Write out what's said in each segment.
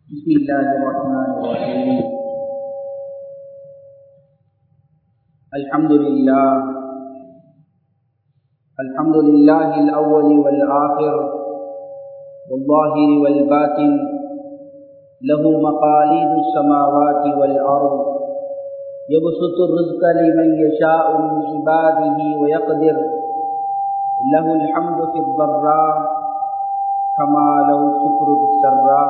بسم الله الرحمن الرحيم. الحمد لله الأول والآخر والظاهر والباطن، له مقاليد السماوات والأرض، يبسط الرزق لمن يشاء من عباده ويقدر، له الحمد في الضراء كما له الشكر في السراء،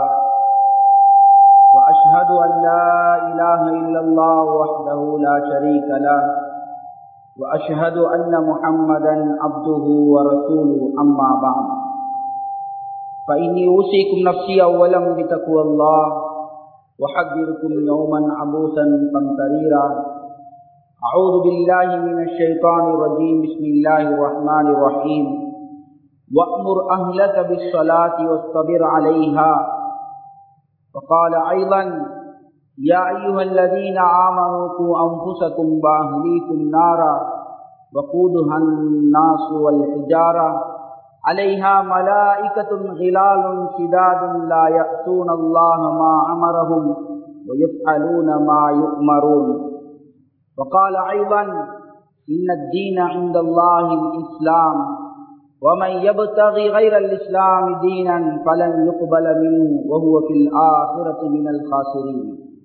وأشهد أن لا إله إلا الله وحده لا شريك له، وأشهد أن محمدا عبده ورسوله. أما بعد، فإني أوصيكم نفسي أولا بتقوى الله، وحذركم يوما عبوسا قمطريرا. أعوذ بالله من الشيطان الرجيم. بسم الله الرحمن الرحيم. وأمر أهلك بالصلاة واصطبر عليها. وقال أيضا: يا أيها الذين آمنوا قوا أنفسكم وأهليكم نارا وقودها الناس والحجارة عليها ملائكة غلال شداد لا يأتون الله ما أمرهم ويفعلون ما يؤمرون. وقال أيضا: إن الدين عند الله الإسلام ومن يبتغي غير الإسلام دينا فلن يقبل منه وهو في الآخرة من الخاسرين.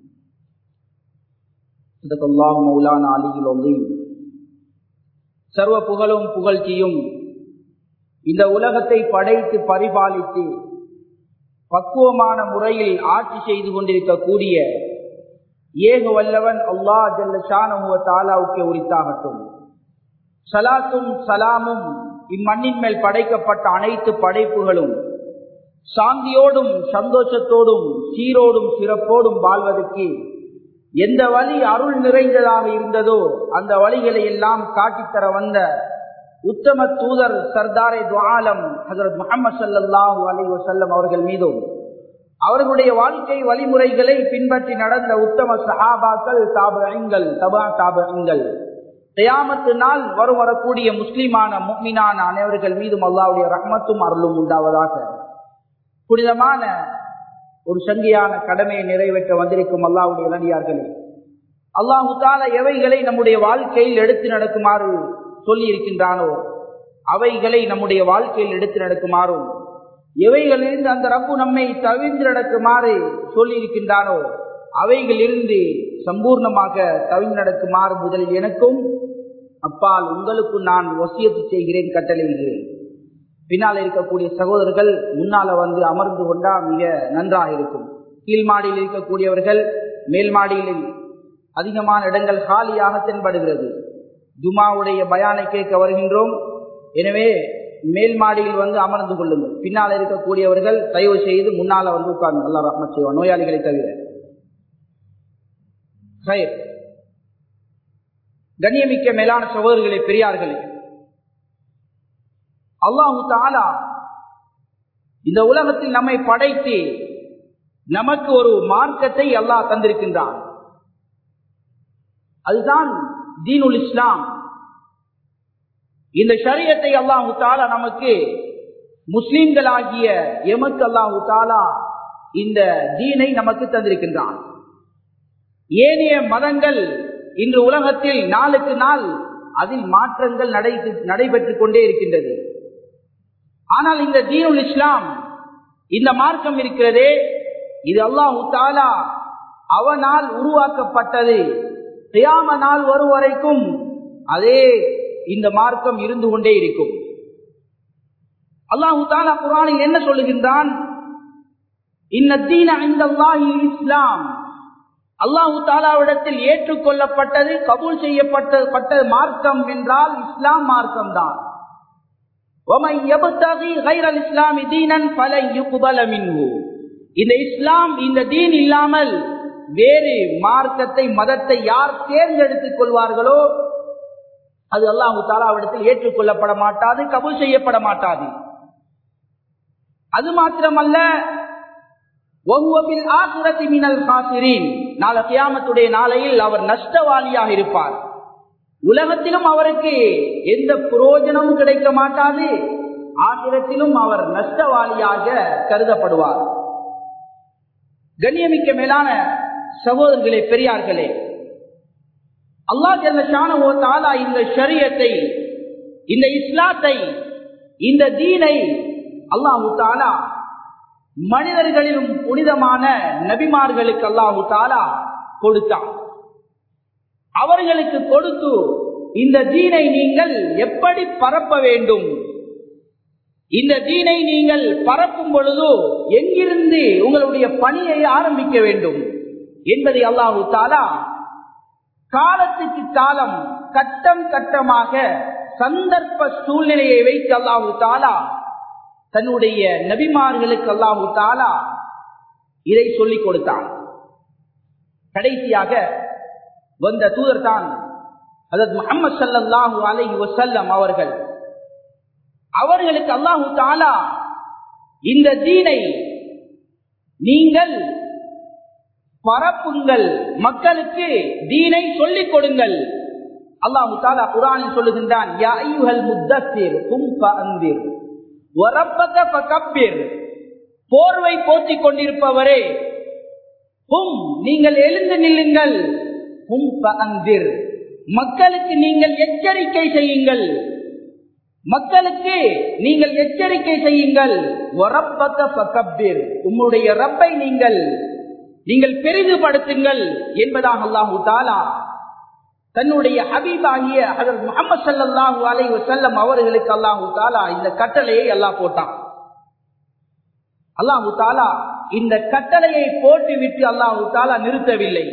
صدق الله مولانا علي العظيم. சர்வ புகழும் புகழ்ச்சியும் இந்த உலகத்தை படைத்து பரிபாலித்து பக்குவமான முறையில் ஆட்சி செய்து கொண்டிருக்கக்கூடிய ஏக வல்லவன் அல்லாஹ் ஜல்ல ஷானஹு வ தஆலாவுக்கு உரித்தாகட்டும். ஸலாத்தும் ஸலாமும் இம்மண்ணின் மேல் படைக்கப்பட்ட அனைத்து படைப்புகளும் சாந்தியோடும் சந்தோஷத்தோடும் சீரோடும் சிறப்போடும் வாழ்வதற்கு எந்த வழி அருள் நிறைந்ததாக இருந்ததோ அந்த வழிகளை எல்லாம் காட்டித்தர வந்த உத்தம தூதர் சர்தாரே துஆலம் ஹஜ்ரத் முஹம்மது ஸல்லல்லாஹு அலைஹி வஸல்லம் அவர்கள் மீதும் அவர்களுடைய வாழ்க்கை வழிமுறைகளை பின்பற்றி நடந்த உத்தம சஹாபாக்கள், தாபிஈன்கள், தபா தாபிஈன்கள், கியாமத்து நாள் வரக்கூடிய முஸ்லிமான முஃமினான அனைவர்கள் மீதும் அல்லாஹ்வுடைய ரஹ்மத்தும் அருளும் உண்டாவதாக. புனிதமான ஒரு சங்கியான கடமையை நிறைவேற்ற வந்திருக்கும் அல்லாஹ்வுடைய நல்லடியார்களே, அல்லாஹ் தஆலா எவைகளை நம்முடைய வாழ்க்கையில் எடுத்து நடக்குமாறு சொல்லி இருக்கின்றானோ அவைகளை நம்முடைய வாழ்க்கையில் எடுத்து நடக்குமாறும், எவைகளிலிருந்து அந்த ரப்பு நம்மை தவிர்த்து நடக்குமாறு சொல்லி இருக்கின்றானோ அவைகளிலிருந்து சம்பூர்ணமாக தவிர்த்து நடக்குமாறு முதலில் எனக்கும் அப்பால் உங்களுக்கு நான் வசியத்து செய்கிறேன், கட்டளையிடுகிறேன். பின்னால் இருக்கக்கூடிய சகோதரர்கள் முன்னால வந்து அமர்ந்து கொண்டா மிக நன்றாக இருக்கும். கீழ் மாடியில் இருக்கக்கூடியவர்கள் மேல் மாடியில் அதிகமான இடங்கள் காலியாக தென்படுகிறது. ஜுமாவுடைய பயானை கேட்க வருகின்றோம். எனவே மேல் மாடியில் வந்து அமர்ந்து கொள்ளுங்கள். பின்னால் இருக்கக்கூடியவர்கள் தயவு செய்து முன்னால வந்து உட்கார்ந்து அல்லாஹ் ரஹ்மத் செய்வான், நோயாளிகளை தவிர. கண்ணியமிக்க மேலான சகோதரர்களே, பெரியார்களே, அல்லாஹு தஆலா இந்த உலகத்தில் நம்மை படைத்து நமக்கு ஒரு மார்க்கத்தை அல்லாஹ் தந்திருக்கின்றான். அதுதான் தீனுல் இஸ்லாம். இந்த ஷரியத்தை அல்லாஹு தஆலா நமக்கு முஸ்லிம்களாகிய எமக்கு அல்லாஹு தஆலா இந்த தீனை நமக்கு தந்திருக்கின்றான். ஏனைய மதங்கள் இன்று உலகத்தில் நாளுக்கு நாள் அதில் மாற்றங்கள் நடைபெற்றுக் கொண்டே இருக்கின்றது. ஆனால் இந்த தீனுல் இஸ்லாம், இந்த மார்க்கம் இருக்கிறதே, இது அல்லாஹு தஆலா அவனால் உருவாக்கப்பட்டது. கியாம நாள் வரும் வரைக்கும் அதே இந்த மார்க்கம் இருந்து கொண்டே இருக்கும். அல்லாஹு தஆலா குர்ஆனில் என்ன சொல்லுகின்றான்? இன்ன தீன இன்தல்லாஹில் இஸ்லாம். அல்லாஹு தஆலாவிடத்தில் ஏற்றுக்கொள்ளப்பட்டது, கபூல் செய்யப்பட்ட மார்க்கம் என்றால் இஸ்லாம் மார்க்கம் தான். வமன் யப்தகி கைரல் இஸ்லாமி தீனன் ஃபலன் யுக்பல மின்ஹு. இந்த இஸ்லாம், இந்த தீன் இல்லாமல் வேறு மார்க்கத்தை, மதத்தை யார் தேர்ந்தெடுத்துக் கொள்வார்களோ அது அல்லாஹு தஆலாவிடத்தில் ஏற்றுக்கொள்ளப்பட மாட்டாது, கபூல் செய்யப்பட மாட்டாது. அது மாத்திரமல்ல, வஹுவ பில் ஆகிரத்தி மினல் காசிரீன். நாளை கியாமத்துடைய நாளையில் அவர் நஷ்டவாளியாக இருப்பார். உலகத்திலும் அவருக்கு எந்த பிரயோஜனமும் கிடைக்க மாட்டாது, ஆகிரத்திலும் அவர் நஷ்டவாளியாக கருதப்படுவார். கண்ணியமிக்க மேலான சகோதரர்களே, பெரியார்களே, அல்லாஹ் ஜல்ல ஷானஹு வ தஆலா இந்த ஷரியத்தை, இந்த இஸ்லாத்தை, இந்த தீனை அல்லாஹ் தஆலா மனிதர்களிலும் புனிதமான நபிமார்களுக்கு அல்லாஹ் தஆலா கொடுத்தார். அவர்களுக்கு கொடுத்து இந்த தீனை நீங்கள் எப்படி பரப்ப வேண்டும், இந்த தீனை நீங்கள் பரப்பும் பொழுது எங்கிருந்து உங்களுடைய பணியை ஆரம்பிக்க வேண்டும் என்பதை அல்லாஹ் தஆலா காலத்துக்கு காலம், கட்டம் கட்டமாக, சந்தர்ப்ப சூழ்நிலையை வைத்து அல்லாஹ் தஆலா தன்னுடைய நபிமார்களுக்கு அல்லாஹ் தஆலா இதை சொல்லிக் கொடுத்தான். கடைசியாக வந்த தூதர் தான் ஹஜ்ரத் முஹம்மது ஸல்லல்லாஹு அலைஹி வஸல்லம் அவர்கள். அவர்களுக்கு அல்லாஹ் தஆலா இந்த தீனை நீங்கள் பரப்புங்கள், மக்களுக்கு தீனை சொல்லிக் கொடுங்கள். அல்லாஹ் தஆலா குர்ஆனில் சொல்லுகின்றான், யா அய்யுஹல் முத்தஸ்ஸிர் கும் ஃபஅன்திர் வ ரப்பக ஃபகப்பிர். போர்வை போத்திக் கொண்டிருப்பவரே, கும் நீங்கள் எழுந்து நில்லுங்கள், கும் ஃபஅன்திர் மக்களுக்கு நீங்கள் எச்சரிக்கை செய்யுங்கள், மக்களுக்கு நீங்கள் எச்சரிக்கை செய்யுங்கள். வ ரப்பக ஃபகப்பிர் உம்முடைய ரப்பை நீங்கள் பெரிதுபடுத்துங்கள் என்பதாக அல்லாஹ் தஆலா தன்னுடைய ஹபீபாகிய ஹஜ்ரத் முஹம்மது ஸல்லல்லாஹு அலைஹி வஸல்லம் அவர்களுக்கு அல்லாஹ் தஆலா இந்த கட்டளையை அல்லாஹ் போட்டான். அல்லாஹ் தஆலா இந்த கட்டளையை போட்டுவிட்டு அல்லாஹ் தஆலா நிறுத்தவில்லை.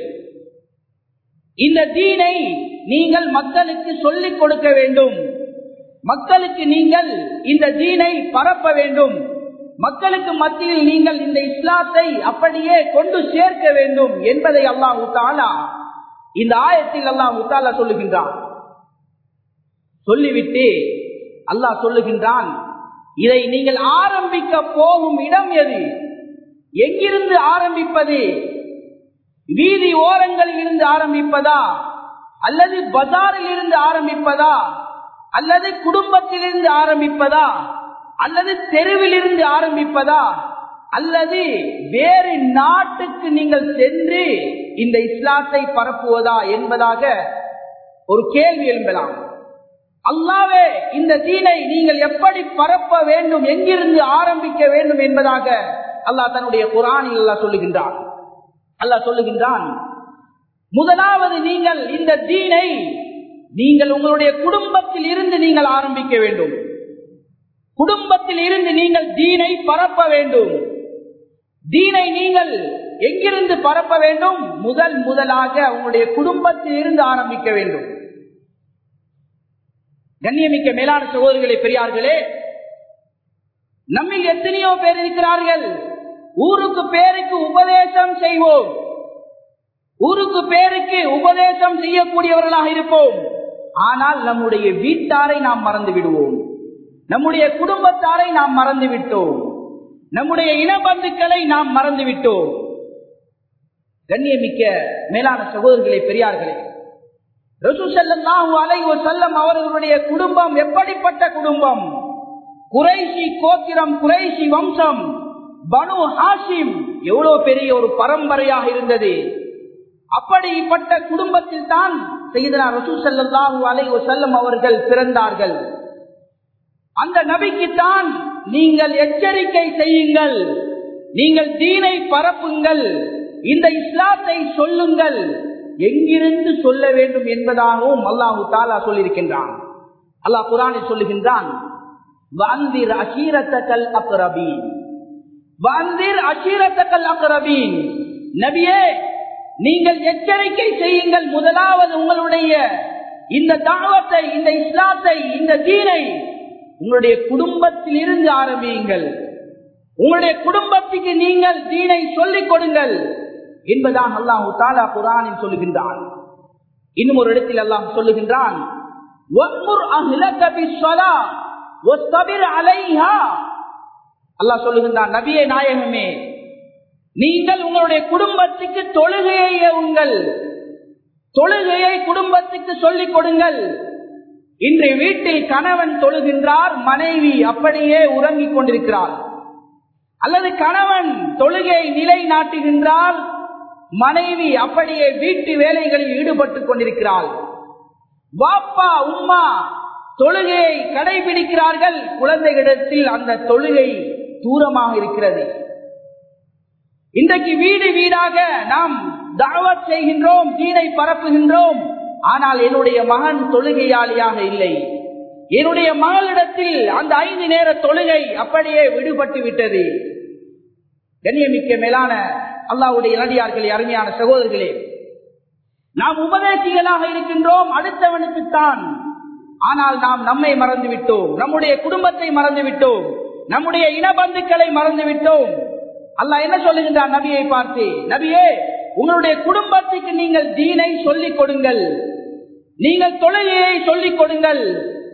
இந்த தீனை நீங்கள் மக்களுக்கு சொல்லிக் கொடுக்க வேண்டும், மக்களுக்கு நீங்கள் இந்த தீனை பரப்ப வேண்டும், மக்களுக்கு மத்தியில் நீங்கள் இந்த இஸ்லாத்தை அப்படியே கொண்டு சேர்க்க வேண்டும் என்பதை அல்லாஹ் தஆலா இந்த ஆயத்தில் அல்லாஹ் தஆலா சொல்லுகின்றான். சொல்லிவிட்டு அல்லாஹ் சொல்லுகின்றான், இதை நீங்கள் ஆரம்பிக்க போகும் இடம் எது, எங்கிருந்து ஆரம்பிப்பது, வீதி ஓரங்களில் இருந்து ஆரம்பிப்பதா, அல்லது பஜாரில் இருந்து ஆரம்பிப்பதா, அல்லது குடும்பத்திலிருந்து ஆரம்பிப்பதா, அல்லது தெருவில் இருந்து ஆரம்பிப்பதா, அல்லது வேறு நாட்டுக்கு நீங்கள் சென்று இந்த இஸ்லாத்தை பரப்புவதா என்பதாக ஒரு கேள்வி எழும்பலாம். அல்லாஹ்வே இந்த தீனை நீங்கள் எப்படி பரப்ப வேண்டும், எங்கிருந்து ஆரம்பிக்க வேண்டும் என்பதாக அல்லாஹ் தன்னுடைய குர்ஆனில் அல்லாஹ் சொல்லுகின்றான். அல்லாஹ் சொல்லுகின்றான், முதலாவது நீங்கள் இந்த தீனை நீங்கள் உங்களுடைய குடும்பத்தில் இருந்து நீங்கள் ஆரம்பிக்க வேண்டும், குடும்பத்தில் இருந்து நீங்கள் தீனை பரப்ப வேண்டும். தீனை நீங்கள் எங்கிருந்து பரப்ப வேண்டும், முதலாக உங்களுடைய குடும்பத்தில் இருந்து ஆரம்பிக்க வேண்டும். கண்ணியமிக்க மேலான சகோதரர்களே, பெரியார்களே, நம்மில் எத்தனையோ பேர் இருக்கிறார்கள், ஊருக்கு பேருக்கு உபதேசம் செய்வோம், ஊருக்கு பேருக்கு உபதேசம் செய்யக்கூடியவர்களாக இருப்போம். ஆனால் நம்முடைய வீட்டாரை நாம் மறந்து விடுவோம், நம்முடைய குடும்பத்தாரை நாம் மறந்து விட்டோம், நம்முடைய இனபந்துக்களை நாம் மறந்து விட்டோம். கண்ணியமிக்க மேலான சகோதரர்களே, பெரியார்களே, ரசூல் ஸல்லல்லாஹு அலைஹி வஸல்லம் அவர்களுடைய குடும்பம் எப்படிப்பட்ட குடும்பம், குறைஷி கோத்திரம், குறைஷி வம்சம், பனு ஹாஷிம், எவ்வளவு பெரிய ஒரு பரம்பரையாக இருந்தது. அப்படிப்பட்ட குடும்பத்தில் தான் சய்யிதனா ரசூல் ஸல்லல்லாஹு அலைஹி வஸல்லம் அவர்கள் பிறந்தார்கள். அந்த நபிக்குத்தான் நீங்கள் எச்சரிக்கை செய்யுங்கள், நீங்கள் தீனை பரப்புங்கள், இந்த இஸ்லாத்தை சொல்லுங்கள், எங்கிருந்து சொல்ல வேண்டும் என்பதாகவும் அல்லாஹ் தஆலா சொல்லியிருக்கின்றான். அல்லாஹ் குர்ஆனில் சொல்லுகின்றான், வஅன்திர் அஷீரத்தகல் அக்ரபீன், வஅன்திர் அஷீரத்தகல் அக்ரபீன். நபியே, நீங்கள் எச்சரிக்கை செய்யுங்கள், முதலாவது உங்களுடைய இந்த தாவத்தை, இந்த இஸ்லாத்தை, இந்த தீனை உங்களுடைய குடும்பத்தில் இருந்து ஆரம்பியுங்கள், உங்களுடைய குடும்பத்துக்கு நீங்கள் தீனை சொல்லிக் கொடுங்கள் என்பதாக அல்லாஹ் தஆலா குர்ஆனில் சொல்லுகின்றான். இன்னும் ஒரு இடத்தில் அல்லாஹ் சொல்லுகின்றான், வஅ்முர் அஹ்லக பிஸ்ஸலாஹ் வஸ்தபிர் அலைஹா. அல்லாஹ் சொல்லுகின்றான், நபியே நாயகமே, நீங்கள் உங்களுடைய குடும்பத்துக்கு தொழுகையை ஏவுங்கள், தொழுகையை குடும்பத்துக்கு சொல்லிக் கொடுங்கள். இன்று வீட்டில் கணவன் தொழுகின்றார், மனைவி அப்படியே உறங்கிக் கொண்டிருக்கிறார். அல்லது கணவன் தொழுகை நிலைநாட்டுகின்றால் மனைவி அப்படியே வீட்டு வேலைகளில் ஈடுபட்டுக் கொண்டிருக்கிறாள். வாப்பா உம்மா தொழுகையை கடைபிடிக்கிறார்கள், குழந்தைகளிடத்தில் அந்த தொழுகை தூரமாக இருக்கிறது. இன்றைக்கு வீடு வீடாக நாம் தஅவத் செய்கின்றோம், தீனை பரப்புகின்றோம். ஆனால் என்னுடைய மகன் தொழுகையாளியாக இல்லை, என்னுடைய மகளிடத்தில் அந்த 5 நேர தொழுகை அப்படியே விடுபட்டு விட்டது. கண்ணியமிக்க மேலான அல்லாஹ்வுடைய நல்லடியார்களே, அருமையான சகோதரர்களே, நாம் உபதேசிகளாக இருக்கின்றோம் அடுத்தவனுக்குத்தான். ஆனால் நாம் நம்மை மறந்து விட்டோம், நம்முடைய குடும்பத்தை மறந்து விட்டோம், நம்முடைய இனபந்துக்களை மறந்து விட்டோம். அல்லாஹ் என்ன சொல்லுகின்றான் நபியை பார்த்து? நபியே, உங்களுடைய குடும்பத்துக்கு நீங்கள் தீனை சொல்லிக் கொடுங்கள், நீங்கள் தொழுகையை சொல்லிக் கொடுங்கள்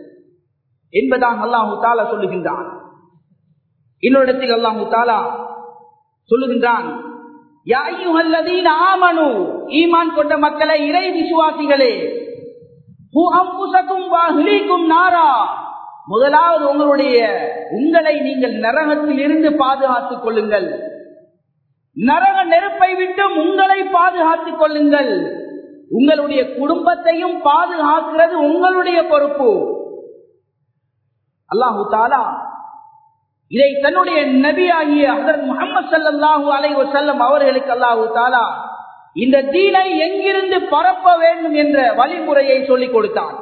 என்பதாக அல்லாஹு தஆலா சொல்லுகின்றான். இன்னொரு அல்லாஹு தஆலா சொல்லுகின்றான், யா அய்யுஹல்லதீன ஆமனூ, ஈமான் கொண்ட மக்களே, இறை விசுவாசிகளே, ஹு அன்ஃபுஸகும் வ அஹ்லீகும் நாரா, முதலாவது உங்களை நீங்கள் நரகத்தில் இருந்து பாதுகாத்துக் கொள்ளுங்கள், நரக நெருப்பை விட்டும் உங்களை பாதுகாத்துக் கொள்ளுங்கள். உங்களுடைய குடும்பத்தையும் பாதுகாக்கிறது உங்களுடைய பொறுப்பு. அல்லாஹு தஆலா இதை தன்னுடைய நபியாகிய ஹஜ்ரத் முஹம்மது ஸல்லல்லாஹு அலைஹி வஸல்லம் அவர்களுக்கு அல்லாஹு தஆலா இந்த தீனை எங்கிருந்து பரப்ப வேண்டும் என்ற வழிமுறையை சொல்லிக் கொடுத்தான்.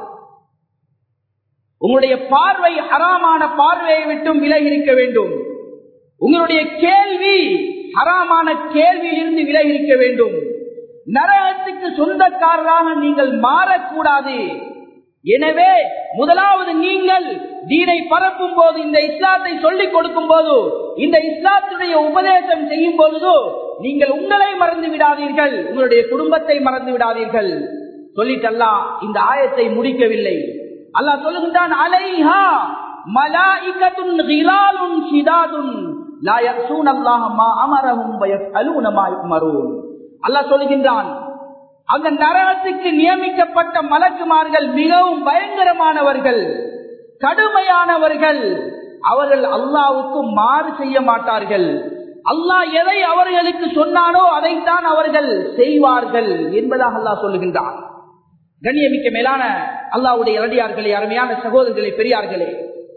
உங்களுடைய பார்வை ஹராமான பார்வையை விட்டும் விலகி இருக்க வேண்டும். உங்களுடைய கேள்வி ஹராமான கேள்வியில் இருந்து விலகி இருக்க வேண்டும். நரகத்துக்கு சொந்தக்காரராக நீங்கள் மாறக்கூடாது. எனவே முதலாவது நீங்கள் தீனை பரப்பும் போது, இந்த இஸ்லாத்தை சொல்லிக் கொடுக்கும் போது, இந்த இஸ்லாத்துடைய உபதேசம் செய்யும் பொழுது நீங்கள் உங்களை மறந்து விடாதீர்கள், உங்களுடைய குடும்பத்தை மறந்து விடாதீர்கள். சொல்லிட்டு அல்லாஹ் இந்த ஆயத்தை முடிக்கவில்லை. அல்லாஹ் சொல்லுகின்றான், அலைஹா மலாயிகத்துன் கிலாலுன் ஷிதாதுன் லா யஸூனல்லாஹ மா அமரஹும் வ யஃஅலூன மா யுமரூன். அல்லாஹ் சொல்லுகின்றான், அந்த நரகத்துக்கு நியமிக்கப்பட்ட மலக்குமார்கள் மிகவும் பயங்கரமானவர்கள், கடுமையானவர்கள். அவர்கள் அல்லாஹ்வுக்கு மாறு செய்ய மாட்டார்கள். அல்லாஹ் எதை அவர்களுக்கு சொன்னானோ அதைத்தான் அவர்கள் செய்வார்கள் என்பதாக அல்லாஹ் சொல்லுகின்றான். கண்ணியமிக்க மேலான அல்லாஹ்வுடைய நல்லடியார்களே, அருமையான சகோதரர்களே, பெரியார்களே,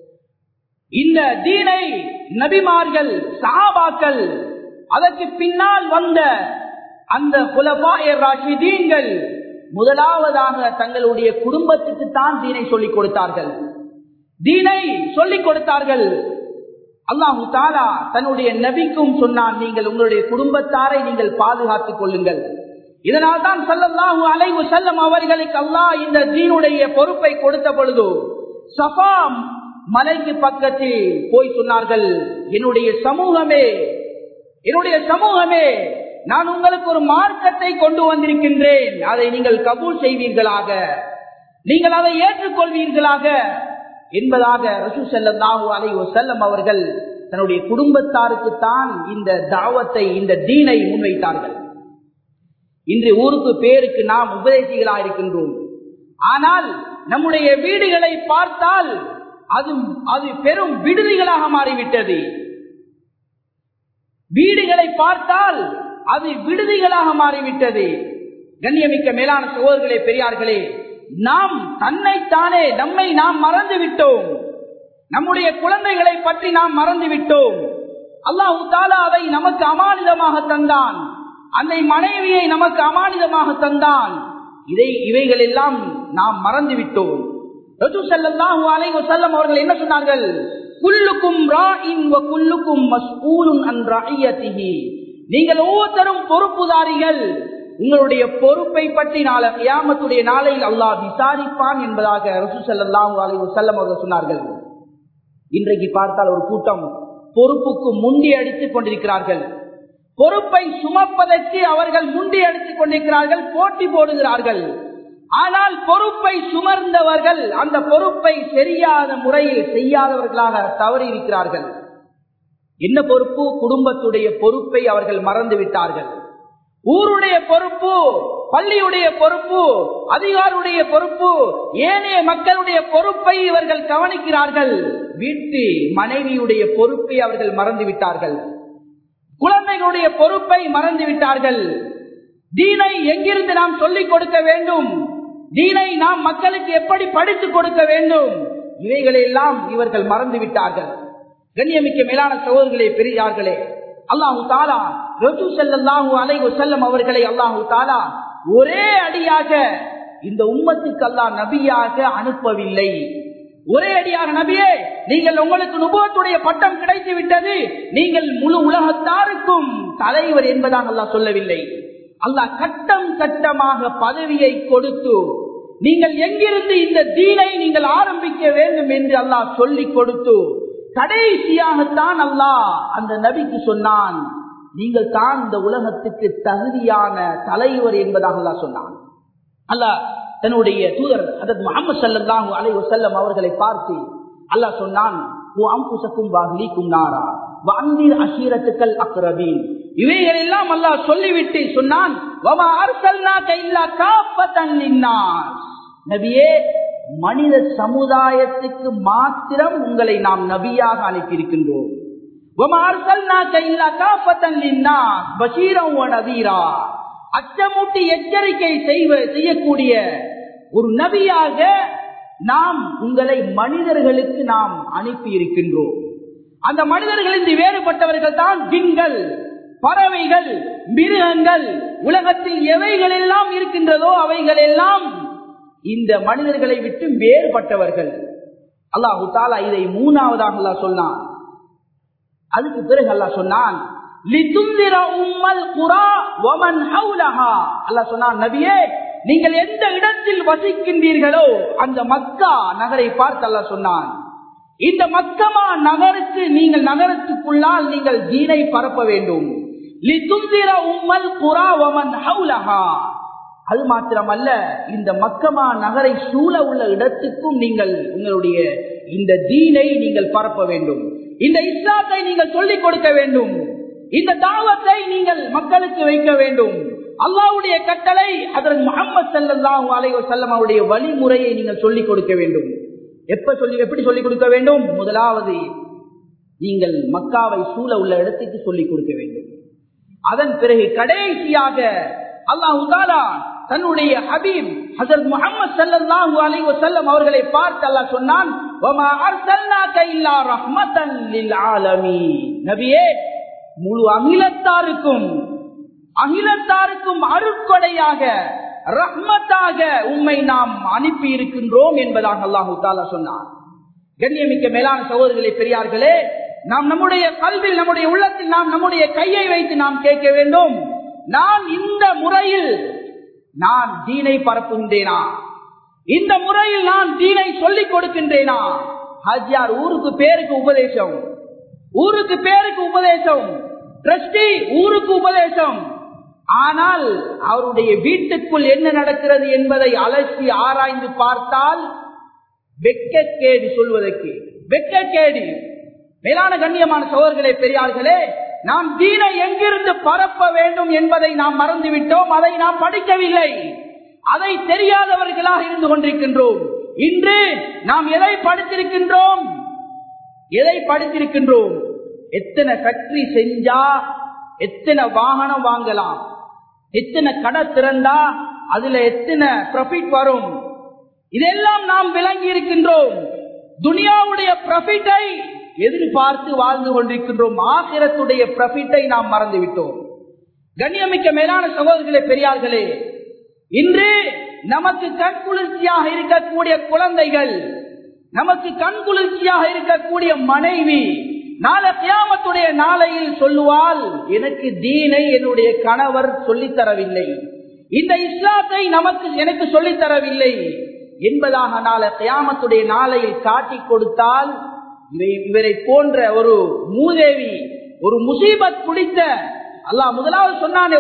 இந்த தீனை நபிமார்கள், சஹாபாக்கள், அதற்கு பின்னால் வந்த அந்த குலஃபாயே ராஷிதீன்கள் முதலாவதாக தங்களுடைய குடும்பத்துக்கு தான் தீனை சொல்லிக் கொடுத்தார்கள். தீனை சொல்லிக் கொடுத்தார்கள். அல்லாஹு தஆலா தன்னுடைய நபிக்கும் சொன்னான், நீங்கள் உங்களுடைய குடும்பத்தாரை நீங்கள் பாதுகாத்துக் கொள்ளுங்கள். இதனால் தான் ஸல்லல்லாஹு அலைஹி வஸல்லம் அவர்களுக்கு அல்லாஹ் இந்த தீனுடைய பொறுப்பை கொடுத்த பொழுது சஃபா மலைக்கு பக்கத்தில் போய் சொன்னார்கள், என்னுடைய சமூகமே, நான் உங்களுக்கு ஒரு மார்க்கத்தை கொண்டு வந்திருக்கின்றேன், அதை நீங்கள் கபூல் செய்வீர்களாக, நீங்கள் அதை ஏற்றுக்கொள்வீர்களாக என்பதாக ரசூல் ஸல்லல்லாஹு அலைஹி வஸல்லம் அவர்கள் தன்னுடைய குடும்பத்தாருக்கு தான் இந்த தாவத்தை, இந்த தீனை முன்வைத்தார்கள். இன்று ஊருக்கு பேருக்கு நாம் உபதேசிகளாக இருக்கின்றோம். ஆனால் நம்முடைய வீடுகளை பார்த்தால் அது பெரும் விடுதிகளாக மாறிவிட்டது. வீடுகளை பார்த்தால் அது விடுதிகளாக மாறிவிட்டது. கண்ணியமிக்க மேலான சகோதரர்களே, பெரியார்களே, நாம் தன்னைத்தானே நம்மை நாம் மறந்து விட்டோம். நம்முடைய குழந்தைகளை பற்றி நாம் மறந்து விட்டோம். அல்லாஹ் தஆலா அதை நமக்கு அமானிதமாக தந்தான். அந்த மனைவியை நமக்கு அமானிதமாக தந்தான். இவைகள் எல்லாம் நாம் மறந்து விட்டோம். ரசூல் ஸல்லல்லாஹு அலைஹி வஸல்லம் அவர்கள் என்ன சொன்னார்கள்? குல்லுக்கும் ராஇன் வ குல்லுக்கும் மஸ்ஊலுன் அன் ரஇயத்திஹி. நீங்கள் ஒவ்வொருத்தரும் பொறுப்புதாரிகள். உங்களுடைய பொறுப்பை பற்றி நாளை கியாமத்துடைய நாளையில் அல்லாஹ் விசாரிப்பான் என்பதாக ரசூல் ஸல்லல்லாஹு அலைஹி வஸல்லம் அவர்கள் சொன்னார்கள். இன்றைக்கு பார்த்தால் ஒரு கூட்டம் பொறுப்புக்கு முண்டி அடித்துக் கொண்டிருக்கிறார்கள். பொறுப்பை சுமப்பதற்கு அவர்கள் முண்டி அடித்துக் கொண்டிருக்கிறார்கள், போட்டி போடுகிறார்கள். ஆனால் பொறுப்பை சுமர்ந்தவர்கள் அந்த பொறுப்பை சரியான முறையில் செய்யாதவர்களாக தவறி இருக்கிறார்கள். என்ன பொறுப்பு? குடும்பத்துடைய பொறுப்பை அவர்கள் மறந்து விட்டார்கள். ஊருடைய பொறுப்பு, பள்ளியுடைய பொறுப்பு, அதிகாரியுடைய பொறுப்பு, ஏனைய மக்களுடைய பொறுப்பை இவர்கள் கவனிக்கிறார்கள். வீட்டு மனைவியுடைய பொறுப்பை அவர்கள் மறந்து விட்டார்கள். குழந்தைகளுடைய பொறுப்பை மறந்து விட்டார்கள். தீனை எங்கிருந்து நாம் சொல்லிக் கொடுக்க வேண்டும், தீனை நாம் மக்களுக்கு எப்படி படித்துக் கொடுக்க வேண்டும், இவைகளெல்லாம் இவர்கள் மறந்து விட்டார்கள். கண்ணியமிக்க மேலான சகோதரர்களே, பெரியார்களே, அல்லாஹு தஆலா ரசூல் ஸல்லல்லாஹு அலைஹி வஸல்லம் அவர்களை அல்லாஹு தஆலா ஒரே அடியாக இந்த உம்மத்துக்கு அல்லாஹ் நபியாக அனுப்பவில்லை. ஒரே அடியாக, நபியே நீங்கள் உங்களுக்கு நுபுவத்துடைய பட்டம் கிடைத்து விட்டது, நீங்கள் முழு உலகத்தாருக்கும் தலைவர் என்பதாக அல்லாஹ் சொல்லவில்லை. அல்லாஹ் கட்டம் கட்டமாக பதவியை கொடுத்து நீங்கள் எங்கிருந்து இந்த தீனை நீங்கள் ஆரம்பிக்க வேண்டும் என்று அல்லாஹ் சொல்லிக் கொடுத்து கடைசியாகத்தான் அல்லாஹ் அந்த நபிக்கு சொன்னான், நீங்கள் தான் இந்த உலகத்துக்கு தகுதியான தலைவர் என்பதாக அல்லாஹ் சொன்னான். அல்லாஹ் தன்னுடைய தூதர் ஹஜ்ரத் முஹம்மது ஸல்லல்லாஹு அலைஹி வஸல்லம் அவர்களை பார்த்து அல்லாஹ் சொன்னான், இவைகள் எல்லாம் அல்லாஹ் சொல்லிவிட்டு சொன்னான், நபியே மனித சமுதாயத்துக்கு மாத்திரம் உங்களை நாம் நபியாக அனுப்பியிருக்கின்றோம். அச்சமூட்டி எச்சரிக்கை செய்யக்கூடிய ஒரு நபியாக நாம் உங்களை மனிதர்களுக்கு நாம் அனுப்பி இருக்கின்றோம். அந்த மனிதர்களிலிருந்து வேறுபட்டவர்கள் தான் ஜின்கள், பறவைகள், மிருகங்கள். உலகத்தில் எவைகள் எல்லாம் இருக்கின்றதோ அவைகள் எல்லாம் இந்த மனிதர்களை விட்டு வேறுபட்டவர்கள். அல்லாஹு தஆலா இதை மூணாவதாக அல்லாஹ் சொன்னான். அதுக்கு பிறகு அல்லாஹ் சொன்னான், லிதுந்திர உம்மல் குரா வமன் ஹவுலஹா. அல்லாஹ் சொன்னான், நபியே நீங்கள் எந்த இடத்தில் வசிக்கின்றீர்களோ அந்த மக்கா நகரை பார்த்து அல்லாஹ் சொன்னான், இந்த மக்கமா நகருக்கு நீங்கள் நகரத்துக்குள்ளால் நீங்கள் தீனை பரப்ப வேண்டும். லிதுந்திர உம்மல் குரா வமன் ஹவுலஹா. அது மாத்திரமல்ல, இந்த மக்கமா நகரை சூழ உள்ள இடத்துக்கும் நீங்கள் உங்களுடைய இந்த தீனை நீங்கள் பரப்ப வேண்டும், இந்த இஸ்லாத்தை நீங்கள் சொல்லிக் கொடுக்க வேண்டும், இந்த தாவத்தை நீங்கள் மக்களுக்கு வைக்க வேண்டும். அல்லாஹ்வுடைய கட்டளை ஹஜ்ரத் முஹம்மது ஸல்லல்லாஹு அலைஹி வஸல்லம் அவருடைய வழிமுறையை நீங்கள் சொல்லிக் கொடுக்க வேண்டும். எப்படி சொல்லிக் கொடுக்க வேண்டும்? முதலாவது நீங்கள் மக்காவை சூழ உள்ள இடத்துக்கு சொல்லிக் கொடுக்க வேண்டும். அதன் பிறகு கடைசியாக அல்லாஹ் தஆலா தன்னுடைய ஹபீப் ஹஜ்ரத் முஹம்மது ஸல்லல்லாஹு அலைஹி வஸல்லம் அவர்களை பார்த்து அல்லாஹ் சொன்னான், வமா அர்ஸல்னாக இல்லா ரஹ்மத்தன் லில் ஆலமீன். நபியே முழு அகிலத்தாருக்கும் அருட்கொடையாக ரஹ்மத்தாக உம்மை நாம் அனுப்பி இருக்கின்றோம் என்பதாக அல்லாஹ் தஆலா சொன்னார். கண்ணியமிக்க மேலான சகோதரர்களே, பெரியார்களே, நாம் நம்முடைய கல்வில், நம்முடைய உள்ளத்தில் நாம் நம்முடைய கையை வைத்து நாம் கேட்க வேண்டும், நான் இந்த முறையில் நான் தீனை பரப்புகின்றேனா? இந்த முறையில் நான் தீனை சொல்லிக் கொடுக்கின்றேனா? ஹஜ்யார் ஊருக்கு பேருக்கு உபதேசம், ட்ரஸ்டி ஊருக்கு உபதேசம். ஆனால் அவருடைய வீட்டுக்குள் என்ன நடக்கிறது என்பதை அலசி ஆராய்ந்து பார்த்தால் வெட்கக்கேடு, சொல்வதற்கு வெட்கக்கேடு. மேலான கண்ணியமான சகோதரர்களே, பெரியார்களே, நாம் தீனை எங்கிருந்து பரப்ப வேண்டும் என்பதை நாம் மறந்துவிட்டோம். அதை நாம் படிக்கவில்லை, அதை தெரியாதவர்களாக இருந்து கொண்டிருக்கின்றோம். இன்று நாம் எதை படித்திருக்கின்றோம்? எத்தனை ஃபேக்டரி செஞ்சா எத்தனை வாகனம் வாங்கலாம், எத்தனை கடை திறந்தா அதுல எத்தனை ப்ராஃபிட் வரும், இதெல்லாம் நாம் விளங்கி இருக்கின்றோம். துனியாவுடைய ப்ராஃபிட்டை எதிர்பார்த்து வாழ்ந்து கொண்டிருக்கின்றோம். ஆகிரத்துடைய ப்ராஃபிட்டை நாம் மறந்துவிட்டோம். கண்ணியமிக்க மேலான சகோதரர்களே, பெரியார்களே, இன்று நமக்கு கண்குளிர்ச்சியாக இருக்கக்கூடிய குழந்தைகள், நமக்கு கண்குளிர்ச்சியாக இருக்கக்கூடிய மனைவி, நாளை கியாமத்துடைய நாளையில் சொல்லுவாள், எனக்கு தீனை என்னுடைய கணவர் சொல்லித்தரவில்லை, இந்த இஸ்லாத்தை எனக்கு சொல்லித்தரவில்லை என்பதாக நாளை கியாமத்துடைய நாளையில் காட்டிக் கொடுத்தால், இவரை போன்ற ஒரு மூதேவி, ஒரு முசீபத் பிடித்த, அல்லாஹ் முதலாவது சொன்னானே,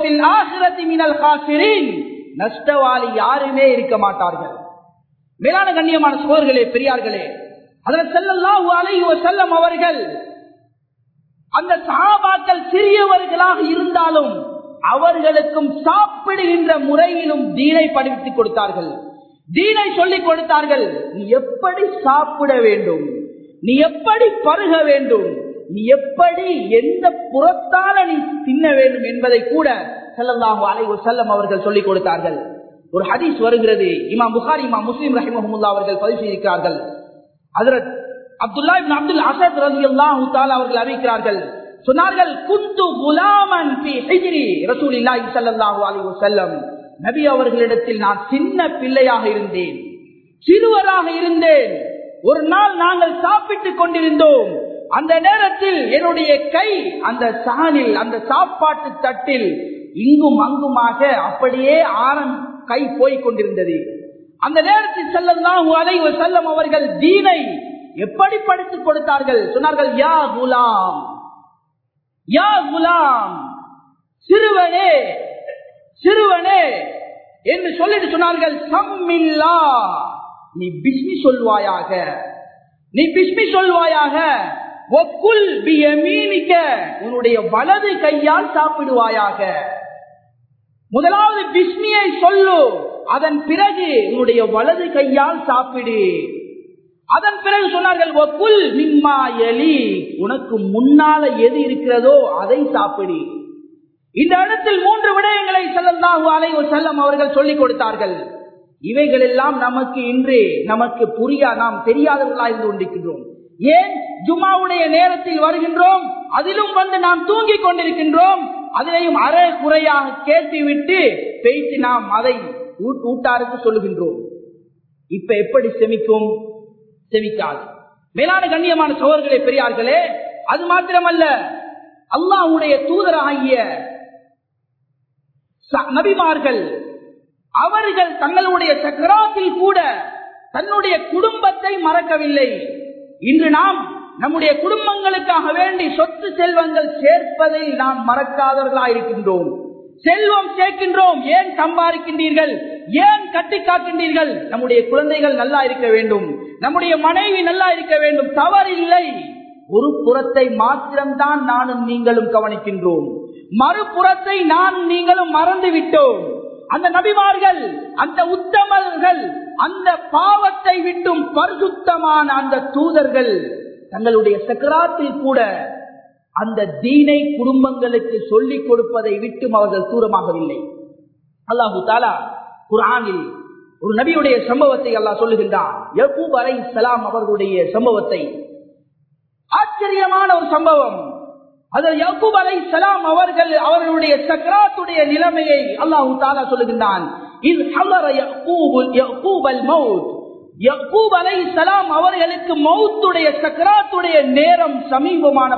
நஷ்டவாளி யாருமே இருக்க மாட்டார்கள். மேலான கண்ணியமான சகோதரர்களே, பெரியார்களே, ஹஜ்ரத் ஸல்லல்லாஹு அலைஹி வஸல்லம் அவர்கள் அந்த சஹாபாக்கள் சிறியவர்களாக இருந்தாலும் அவர்களுக்கும் சாப்பிடுகின்ற முறையிலும் தீனை படித்துக் கொடுத்தார்கள், தீனை சொல்லிக் கொடுத்தார்கள். நீ எப்படி சாப்பிட வேண்டும், நீ எப்படி பருக வேண்டும், நீ எப்படி எந்த புறத்தால நீ தின்ன வேண்டும் என்பதை கூட ஸல்லல்லாஹு அலைஹி வஸல்லம் அவர்கள் சொல்லிக் கொடுத்தார்கள். ஒரு ஹதீஸ் வருகிறது, இமாம் புகாரி இமாம் முஸ்லிம் ரஹிமஹுல்லாஹ் அவர்கள் பதிவு செய்திருக்கிறார்கள். ஹஜ்ரத் அப்துல்லா இப்னு அப்துல் அஸத் ரலியல்லாஹு தஆலா அவர்கள் அறிவிக்கிறார்கள், சொன்னார்கள், குந்து குலாமன் ஃபீ ஹிஜ்ரி ரசூலில்லாஹி ஸல்லல்லாஹு அலைஹி வஸல்லம், நபி அவர்களிடத்தில் நான் சின்ன பிள்ளையாக இருந்தேன், சிறுவராக இருந்தேன். ஒரு நாள் நாங்கள் சாப்பிட்டுக் கொண்டிருந்தோம். அந்த நேரத்தில் என்னுடைய கை அந்த சாணில், அந்த சாப்பாட்டு தட்டில் இங்கும் அங்குமாக அப்படியே கை போய் கொண்டிருந்தது. அந்த நேரத்தில் ஸல்லல்லாஹு அலைஹி வஸல்லம் அவர்கள் தீனை எப்படி படித்துக் கொடுத்தார்கள்? சொன்னார்கள், யா குலாம், யா குலாம், சிறுவனே, சிறுவனே என்று சொல்லிட்டு சொன்னார்கள், சம்மில்லா, நீ பிஸ்மி சொல்வாயாக, நீ பிஸ்மி சொல்வாயாக, வக்குல் பியமீனிக, உன்னுடைய வலது கையால் சாப்பிடுவாயாக. முதலாவது பிஸ்மியை சொல்லு, அதன் பிறகு உன்னுடைய வலது கையால் சாப்பிடு. அதன் பிறகு சொன்னார்கள், வக்குல் மிம்மா யலி, உனக்கு முன்னால எது இருக்கிறதோ அதை சாப்பிடு. இந்த இடத்தில் 3 விடயங்களை ஸல்லல்லாஹு அலைஹி வஸல்லம் அவர்கள் சொல்லிக் கொடுத்தார்கள். இவைகள் எல்லாம் நமக்கு இன்று நமக்கு நாம் தெரியாதவர்களாக இருந்து கொண்டிருக்கின்றோம். ஏன் ஜும்மாவுடைய நேரத்தில் வருகின்றோம், அதிலும் வந்து நாம் தூங்கிக் கொண்டிருக்கின்றோம், அதிலையும் அரை குறையாக கேட்டுவிட்டு பேசி நாம் அதை ஊட்டாருக்கு சொல்லுகின்றோம். இப்ப எப்படி செமிக்கும்? செமிக்காது. மேலான கண்ணியமான சகோதரர்களே, பெரியார்களே, அது மாத்திரமல்ல, அல்லாஹ்வுடைய தூதராகிய நபிமார்கள் அவர்கள் தங்களுடைய சக்கராத்தில் கூட தன்னுடைய குடும்பத்தை மறக்கவில்லை. இன்று நாம் நம்முடைய குடும்பங்களுக்காக வேண்டி சொத்து செல்வங்கள் சேர்ப்பதை நாம் மறக்காதவர்களாக இருக்கின்றோம். செல்வம் சேர்க்கின்றோம், ஏன் சம்பாதிக்கின்றீர்கள், ஏன் கட்டி காக்கின்றீர்கள்? நம்முடைய குழந்தைகள் நல்லா இருக்க வேண்டும், நம்முடைய மனைவி நல்லா இருக்க வேண்டும், தவறில்லை. ஒரு புறத்தை மாத்திரம்தான் நானும் நீங்களும் கவனிக்கின்றோம், மறுபுறத்தை நானும் நீங்களும் மறந்து விட்டோம். அந்த நபிமார்கள், அந்த உத்தமர்கள், அந்த பாவத்தை விட்டும் பரிசுத்தமான அந்த தூதர்கள் தங்களுடைய சக்கராத்தில் கூட அந்த தீனை குடும்பங்களுக்கு சொல்லிக் கொடுப்பதை விட்டும் அவர்கள் தூரமாகவில்லை. அல்லாஹு தஆலா குர்ஆனில் ஒரு நபியுடைய சம்பவத்தை அல்லாஹ் சொல்லுகின்றான். யக்கூப் அலைஹிஸ்ஸலாம் அவர்களுடைய சம்பவத்தை, ஆச்சரியமான ஒரு சம்பவம். அதில் யக்கூப் அலைஹிஸ்ஸலாம் அவர்களுடைய சக்ராத்துடைய நிலைமையை அல்லாஹ் தஆலா சொல்லுகின்றான். இஸ் ஹலர யக்கூப் அல் மௌத், யக்கூப் அலைஹிஸ்ஸலாம் அவர்களுக்கு மௌத்துடைய சக்ராத்துடைய நேரம் சமீபமான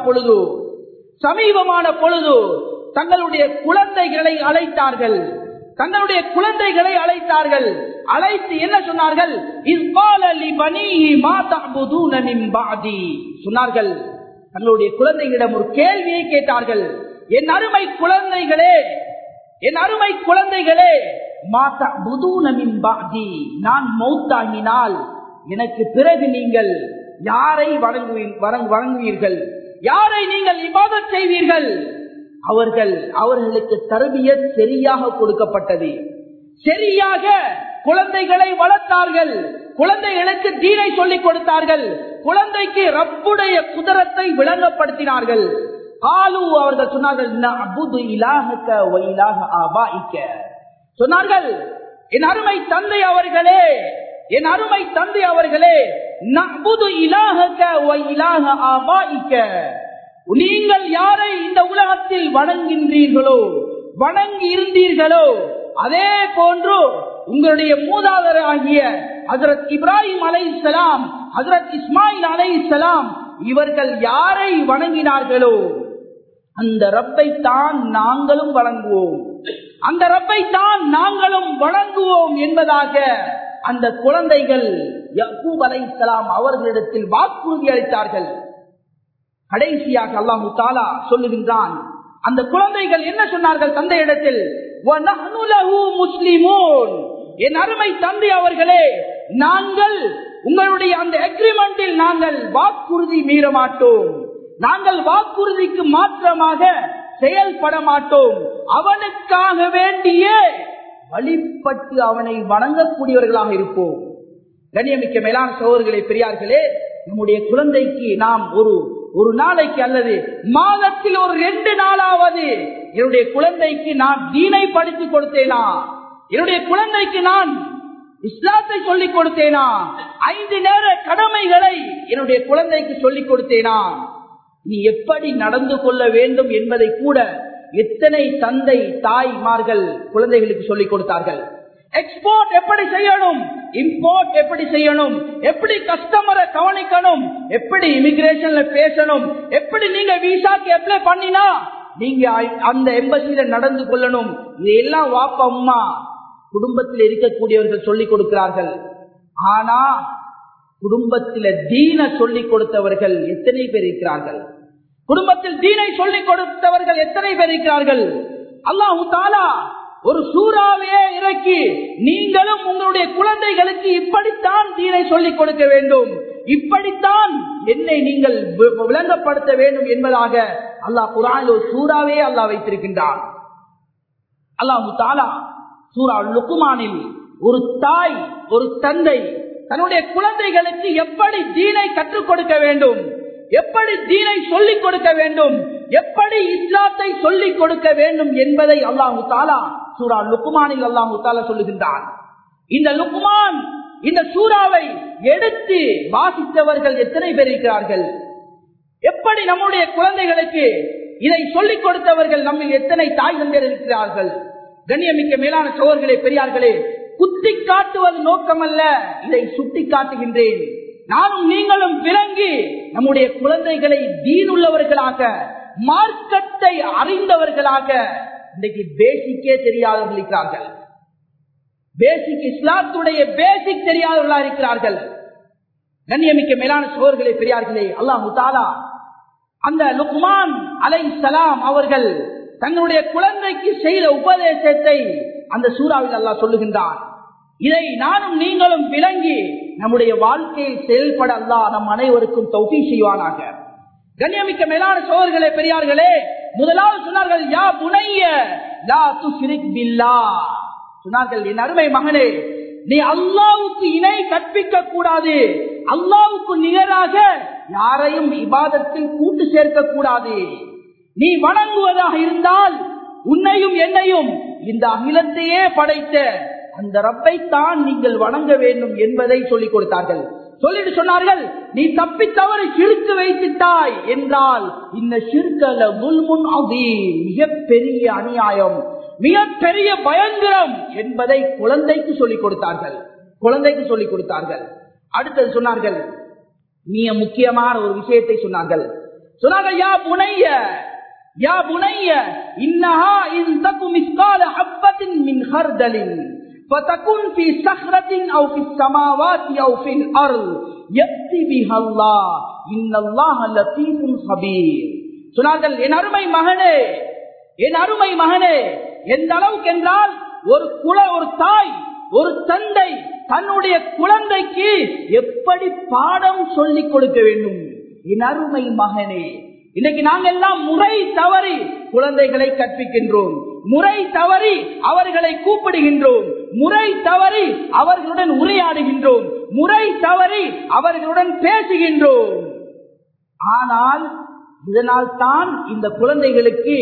பொழுது தங்களுடைய குழந்தைகளை அழைத்தார்கள். தங்களுடைய குழந்தைகளை அழைத்தார்கள். அழைத்து என்ன சொன்னார்கள்? இஸ் கால லி பனீஹி மா தஅபுதூன மின் பஅதி, சொன்னார்கள். தங்களுடைய குழந்தைகளிடம் ஒரு கேள்வியை கேட்டார்கள். என் அருமை குழந்தைகளே, என் அருமை குழந்தைகளே, மா தஅபுதூன மின் பஅதி, நான் மௌத்தாகினால் எனக்கு பிறகு நீங்கள் யாரை வணங்குவீர்கள், யாரை நீங்கள் இபாதத் செய்வீர்கள்? அவர்களுக்கு தர்பியத் சரியாக கொடுக்கப்பட்டது. சரியாக குழந்தைகளை வளர்த்தார்கள், குழந்தைகளுக்கு தீனை சொல்லிக் கொடுத்தார்கள், குழந்தைக்கு ரப்புடைய குதிரத்தை விளங்கப்படுத்தினார்கள். காலு, அவர்கள் சொன்னார்கள், நஅபுது இலாஹக வ இலாஹ ஆபாயிக, சொன்னார்கள், என் அருமை தந்தை அவர்களே, என் அருமை தந்தை அவர்களே, நஅபுது இலாஹக வ இலாஹ ஆபாயிக, நீங்கள் யாரை இந்த உலகத்தில் வணங்குகின்றீர்களோ, வணங்கி இருந்தீர்களோ, அதே போன்று உங்களுடைய மூதாதையராகிய ஹஜ்ரத் இப்ராஹிம் அலைஹிஸ்ஸலாம், ஹஜ்ரத் இஸ்மாயில் அலைஹிஸ்ஸலாம், இவர்கள் யாரை வணங்கினார்களோ அந்த ரப்பை தான் நாங்களும் வணங்குவோம், அந்த ரப்பை தான் நாங்களும் வணங்குவோம் என்பதாக அந்த குழந்தைகள் யக்கூப் அலைஹிஸ்ஸலாம் அவர்களிடத்தில் வாக்குறுதி அளித்தார்கள். கடைசியாக அல்லாஹு தஆலா சொல்லுகின்றான், அந்த குழந்தைகள் என்ன சொன்னார்கள் தந்தையிடத்தில்? வ நஹ்னு லஹு முஸ்லிமூன், என் அருமை தந்தை அவர்களே, நாங்கள் உங்களுடைய அந்த அக்ரிமெண்டில் நாங்கள் வாக்குறுதி மீற மாட்டோம், நாங்கள் வாக்குறுதிக்கு மாற்றமாக செயல்பட மாட்டோம், அவனுக்காக வேண்டிய வழிபட்டு அவனை வணங்கக்கூடியவர்களாக இருப்போம். கண்ணியமிக்க மேலான சகோதரர்களே, பெரியார்களே, நம்முடைய குழந்தைக்கு நாம் ஒரு ஒரு நாளைக்கு அல்லது மாதத்தில் ஒரு 2 நாளாவது என்னுடைய குழந்தைக்கு நான் தீனை படித்துக் கொடுத்தேனா, என்னுடைய குழந்தைக்கு நான் இஸ்லாத்தை சொல்லிக் கொடுத்தேனா, 5 நேர கடமைகளை என்னுடைய குழந்தைக்கு சொல்லிக் கொடுத்தேனா, நீ எப்படி நடந்து கொள்ள வேண்டும் என்பதை கூட எத்தனை தந்தை தாய்மார்கள் குழந்தைகளுக்கு சொல்லிக் கொடுத்தார்கள். எக்ஸ்போர்ட் எப்படி செய்யணும், இம்போர்ட் எப்படி செய்யணும், எப்படி கஸ்டமரை கவனிக்கணும், எப்படி இமிகிரேஷன்ல பேசணும், எப்படி நீங்க விசாக்கு அப்ளை பண்ணினா நீங்க அந்த எம்பசியில நடந்து கொள்ளணும், இதெல்லாம் வாப்பா அம்மா குடும்பத்தில் இருக்கக்கூடியவர்கள் சொல்லிக் கொடுக்கிறார்கள். ஆனா குடும்பத்தில் தீன சொல்லிக் கொடுத்தவர்கள் எத்தனை பேர் இருக்கிறார்கள்? குடும்பத்தில் தீனை சொல்லிக் கொடுத்தவர்கள் எத்தனை பேர் இருக்கிறார்கள்? அல்லாஹ் தஆலா ஒரு சூறாவையே இறக்கி நீங்களும் உங்களுடைய குழந்தைகளுக்கு இப்படித்தான் தீனை சொல்லிக் கொடுக்க வேண்டும், இப்படித்தான் என்னை நீங்கள் விளங்கப்படுத்த வேண்டும் என்பதாக அல்லாஹ் குர்ஆனில் ஒரு சூறாவே அல்லாஹ் வைத்திருக்கின்றான். அல்லாஹ் தஆலா சூரா லுக்மானில் ஒரு தாய் ஒரு தந்தை தன்னுடைய குழந்தைகளுக்கு எப்படி தீனை கற்றுக் கொடுக்க வேண்டும், எப்படி தீனை சொல்லிக் கொடுக்க வேண்டும், எப்படி இஸ்லாத்தை சொல்லிக் கொடுக்க வேண்டும் என்பதை அல்லாஹ் தஆலா சூரா லுக்மானில் அல்லாஹ் தஆலா சொல்லுகின்றான். இந்த லுக்மான் இந்த சூறாவை எடுத்து வாசித்தவர்கள் எத்தனை பேர் இருக்கிறார்கள்? எப்படி நம்முடைய குழந்தைகளுக்கு இதை சொல்லிக் கொடுத்தவர்கள் நம்மில் எத்தனை தாய் தந்தையர் இருக்கிறார்கள்? கண்ணியமிக்க மேலான சகோதரர்களே, பெரியார்களே, குத்தி காட்டுவது நோக்கமல்ல, இதை சுட்டி காட்டுகின்றேன். நானும் நீங்களும் விளங்கி நம்முடைய குழந்தைகளை தீனுள்ளவர்களாக, மார்க்கத்தை அறிந்தவர்களாக, இன்றைக்கு பேசிக்கே தெரியாதவர்கள் இருக்கிறார்கள். பேசிக் இஸ்லாத்துடைய பேசிக் தெரியாதவர்களாக இருக்கிறார்கள். கண்ணியமிக்க மேலான சகோதரர்களே, பெரியார்களே, அல்லாஹ் தஆலா அந்த லுக்மான் அலைஹிஸ்ஸலாம் அவர்கள் தங்களுடைய குழந்தைக்கு செய்த உபதேசத்தை அந்த சூறாவில் அல்லாஹ் சொல்லுகின்றான். இதை நானும் நீங்களும் விளங்கி நம்முடைய வாழ்க்கையில் செயல்பட அல்லாஹ் நம் அனைவருக்கும் தௌஃபீக் செய்வானாக. கண்ணியமிக்க மேலான சகோதரர்களே, பெரியார்களே, முதலாவது சொன்னார்கள் யா புனைய லா துஷ்ரிக் பில்லாஹ். சொன்னார்கள், என் அருமை மகனே, நீ அல்லாஹ்வுக்கு இணை கற்பிக்க கூடாது, அல்லாஹ்வுக்கு நிகராக யாரையும் இபாதத்தில் கூட்டு சேர்க்க கூடாது. நீ வணங்குவதாக இருந்தால் உன்னையும் என்னையும் இந்த அகிலத்தையே படைத்த அந்த ரப்பை தான் நீங்கள் வணங்க வேண்டும் என்பதை சொல்லிக் கொடுத்தார்கள். சொல்லிட்டு சொன்னார்கள், நீ தப்பி தவறு ஷிர்க் வைத்துட்டாய் என்றால் இந்த ஷிர்கல குல்முன் அதீம், மிகப்பெரிய அநியாயம், மிகப்பெரிய பயங்கரம் என்பதை குழந்தைக்கு சொல்லிக் கொடுத்தார்கள். குழந்தைக்கு சொல்லிக் கொடுத்தார்கள். அடுத்தது சொன்னார்கள், மிக முக்கியமான ஒரு விஷயத்தை சொன்னார்கள். சொன்னார்கள், யா புனைய யா புனைய இன்னஹா இன் தகு மிஸ்கால ஹப்பத்தின் மின் ஹர்தலின் ஃபதகுன் ஃபீ ஸஹ்ரத்தின் அவ் ஃபிஸ் ஸமாவாத்தி அவ் ஃபில் அர்ல் யக்தி பிஹல்லாஹ் இன்னல்லாஹ லதீஃபுன் ஹபீர். சொன்னார்கள், என் அருமை மகனே, என் அருமை மகனே, எந்த அளவுக்கு என்றால் ஒரு தாய் ஒரு தந்தை தன்னுடைய குழந்தைக்கு எப்படி பாடம் சொல்லிக் கொடுக்க வேண்டும். என் அருமை மகனே, இன்னைக்கு நாங்கள் எல்லாம் முறை தவறி குழந்தைகளை கற்பிக்கின்றோம், முறை தவறி அவர்களை கூப்பிடுகின்றோம், முறை தவறி அவர்களுடன் உரையாடுகின்றோம், முறை தவறி அவர்களுடன் பேசுகின்றோம். ஆனால் இதனால் தான் இந்த குழந்தைகளுக்கு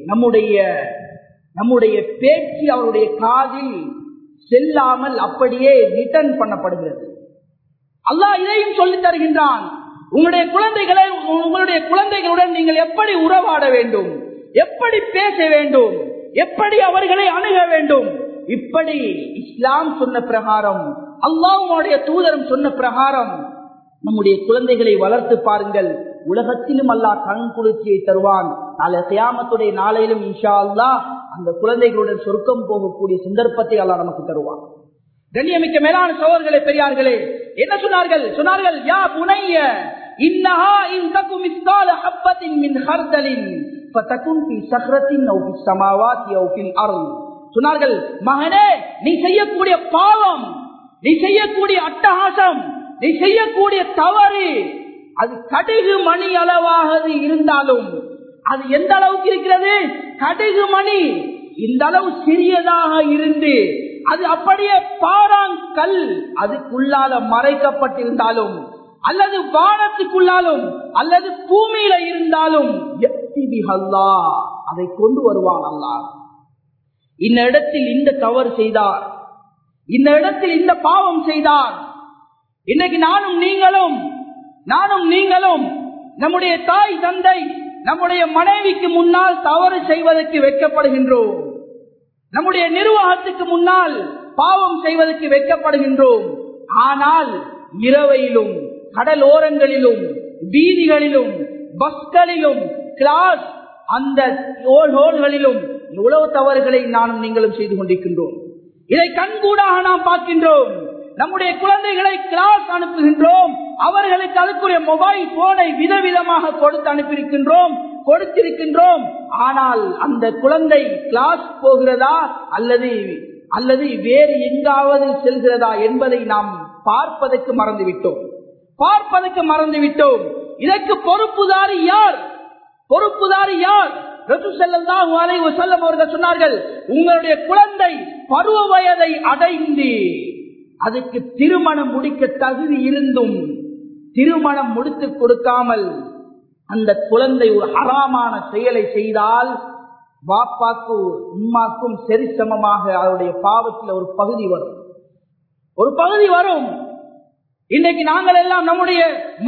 நம்முடைய பேச்சு அவருடைய காதில் செல்லாமல் அப்படியே ரிட்டர்ன் பண்ணப்படுகிறது. அல்லாஹ் இதையும் சொல்லித் தருகின்றான். உங்களுடைய குழந்தைகளுடன் நீங்கள் எப்படி உறவாட வேண்டும், எப்படி பேச வேண்டும், எப்படி அவர்களை அணுக வேண்டும், இப்படி இஸ்லாம் சொன்ன பிரகாரம், அல்லாஹ்வுடைய தூதரும் சொன்ன பிரகாரம் நம்முடைய குழந்தைகளை வளர்த்து பாருங்கள். உலகத்திலும் அல்லாஹ் கண் குளிர்ச்சியை தருவான். நாளை கியாமத்துடைய நாளையிலும் இன்ஷா அல்லாஹ் அந்த குழந்தைகளுடன் சொர்க்கம் போகக்கூடிய சந்தர்ப்பத்தை அல்லாஹ் நமக்கு தருவான். கண்ணியமிக்க மேலான சகோதரர்களே, பெரியார்களே, என்ன சொன்னார்கள்? சொன்னார்கள், யா புனைய இன்னஹா இன் தகு மிஸ்கால ஹப்பத்தின் மின் ஹர்தலின் ஃபதகுன் ஃபீ ஸஹ்ரத்தின் அவ் ஃபிஸ் ஸமாவாத்தி அவ் ஃபில் அர்ல். சொன்னார்கள், மகனே, நீ செய்யக்கூடிய பாவம், நீ செய்யக்கூடிய அட்டகாசம், நீ செய்யக்கூடிய தவறு, அது கடுகு மணி அளவாக இருந்தாலும், அது எந்த அளவுக்கு இருக்கிறது? கடுகு மணி இந்த அளவு சிறியதாக இருந்து அது அப்படியே பாறாங்கல் அதுக்குள்ளால மறைக்கப்பட்டிருந்தாலும், அல்லது வானத்துக்குள்ளாலும் அல்லது பூமியில இருந்தாலும் அதை கொண்டு வருவான் அல்லாஹ். இந்த இடத்தில் இந்த தவறு செய்தார், இந்த இடத்தில் இந்த பாவம் செய்தார். இன்னைக்கு நானும் நீங்களும் நம்முடைய தாய் தந்தை நம்முடைய மனைவிக்கு முன்னால் தவறு செய்வதற்கு வெட்கப்படுகின்றோம். நம்முடைய நிர்வாகத்துக்கு முன்னால் பாவம் செய்வதற்கு வெட்கப்படுகின்றோம். ஆனால் இரவையிலும் கடலோரங்களிலும் வீதிகளிலும் பஸ்களிலும் கிளாஸ் அந்த ஹோல்களிலும் எவ்வளவு தவறுகளை நானும் நீங்களும் செய்து கொண்டிருக்கின்றோம். இதை கண்கூடாக நாம் பார்க்கின்றோம். நம்முடைய குழந்தைகளை கிளாஸ் அனுப்புகின்றோம், அவர்களுக்கு அதுக்குரிய மொபைல் போனை விதவிதமாக கொடுத்திருக்கின்றோம். ஆனால் அந்த குழந்தை கிளாஸ் போகிறதா அல்லது வேறு எங்காவது செல்கிறதா என்பதை நாம் பார்ப்பதற்கு மறந்துவிட்டோம். இதற்கு பொறுப்புதாரி யார்? ரசூல் ஸல்லல்லாஹு அலைஹி வஸல்லம் அவர்கள் சொன்னார்கள், உங்களுடைய குழந்தை பருவ வயதை அடைந்து அதுக்கு திருமணம் முடிக்க தகுதி இருந்தும் திருமணம் முடித்து கொடுக்காமல் அந்த குழந்தை ஒரு ஹராமான செயலை செய்தால் பாப்பாக்கும் உம்மாக்கும் சரிசமமாக அவருடைய பாவத்தில் ஒரு பகுதி வரும். இன்னைக்கு நாங்கள் எல்லாம் நம்முடைய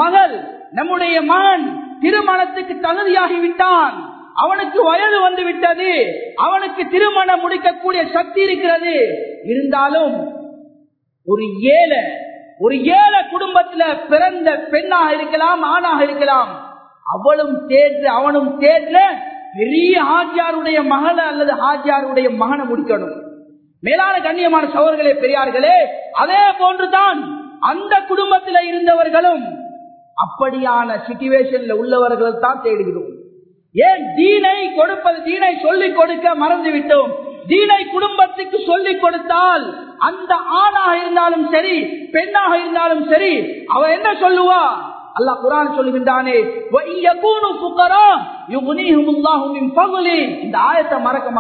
மகன் திருமணத்துக்கு தகுதியாகிவிட்டான், அவனுக்கு வயது வந்து விட்டது, அவனுக்கு திருமணம் முடிக்கக்கூடிய சக்தி இருக்கிறது. இருந்தாலும் ஒரு ஏழை குடும்பத்தில் பிறந்த பெண்ணாக இருக்கலாம், ஆணாக இருக்கலாம், அவனும் தேர்ல பெரிய ஹாஜியாருடைய மகளை அல்லது ஹாஜியாருடைய மகனை முடிக்கணும். மேலான கண்ணியமான சகோதரர்களே, பெரியார்களே, அதே போன்றுதான் அந்த குடும்பத்தில் இருந்தவர்களும் அப்படியான சிச்சுவேஷன்ல உள்ளவர்கள் தான் தேடுகிறோம். ஏன் தீனை சொல்லிக் கொடுக்க மறந்துவிட்டோம். தீனை குடும்பத்துக்கு சொல்லிக் கொடுத்தால் அந்த ஆணாக இருந்தாலும் சரி பெண்ணாக இருந்தாலும் சரி அவ என்ன சொல்லுவா? அல்லாஹ் குர்ஆன் சொல்லுகின்றானே, இந்த ஆயத்தை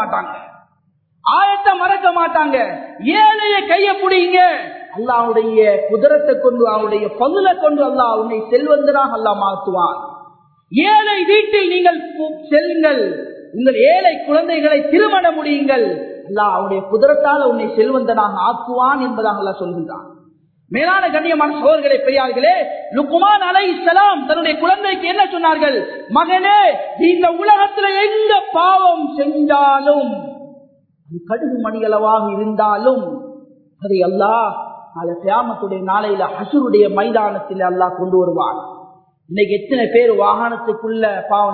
மறக்க மாட்டாங்க. ஏழைய கைய புடிங்க, அல்லாஹ்வுடைய குதிரத்தை கொண்டு அவருடைய பகுலை கொண்டு அல்லாஹ் உன்னை செல்வந்தனாக அல்லாஹ் மாற்றுவான். ஏழை வீட்டில் நீங்கள் செல்லுங்கள், உங்கள் ஏழை குழந்தைகளை திருமணம் முடியுங்கள், அல்லாஹ் அவருடைய குதிரத்தால் உன்னை செல்வந்தனாக ஆக்குவான் என்பதாக அல்லாஹ் சொல்கின்றான். மேலான கண்ணியமான சகோதரர்களே, பெரியார்களே, லுக்மான் அலைஹிஸ்ஸலாம் தன்னுடைய குழந்தைக்கு என்ன சொன்னார்கள்? மகனே, இந்த உலகத்தில் எந்த பாவம் செஞ்சாலும் கடுகு மணியளவாக இருந்தாலும் அதை அல்லாஹ் நாளை கியாமத்துடைய நாளையில ஹஷருடைய மைதானத்தில் அல்லாஹ் கொண்டு வருவான். இன்னைக்கு எத்தனை பேர் வாகனத்துக்குள்ள பாவம்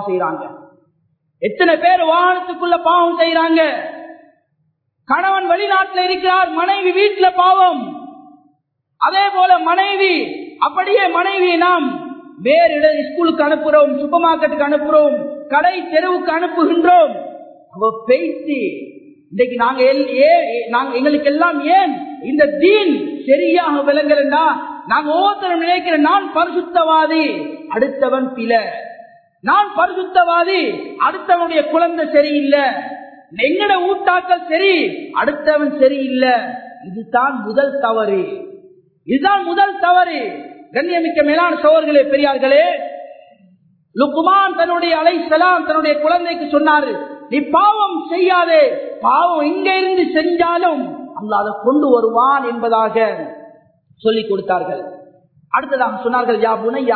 செய்யறாங்க? கணவன் வெளிநாட்டில் இருக்கிறார், மனைவி வீட்டுல பாவம். அதே போல மனைவியை நாம் வேறு ஸ்கூலுக்கு அனுப்புறோம், சூப்பர் மார்க்கெட்டுக்கு அனுப்புறோம், கடை தெருவுக்கு அனுப்புகின்றோம். அவ பேசி இன்றைக்கு எங்களுக்கு எல்லாம் ஏன் இந்த தீன் சரியாக விளங்கலன்னா, நாங்க ஒவ்வொருத்தரும் நினைக்கிற நான் பரிசுத்தவாதி, அடுத்தவன் பிழை. நான் பரிசுத்தவாதி, அடுத்தவனுடைய குழந்தை சரியில்லை, எங்கட ஊட்டாக்கள் சரி, அடுத்தவன் சரியில்லை. இதுதான் முதல் தவறு. கண்ணியமிக்க மேலான சகோதரர்களே, பெரியார்களே, லுக்மான் தன்னுடைய குழந்தைக்கு சொன்னாரு, நீ பாவம் செய்யாதே, பாவம் இங்க இருந்து செஞ்சாலும் அல்லாஹ் அதை கொண்டு வருவான் என்பதாக சொல்லிக் கொடுத்தார்கள். அடுத்ததாக சொன்னார்கள், யா புனைய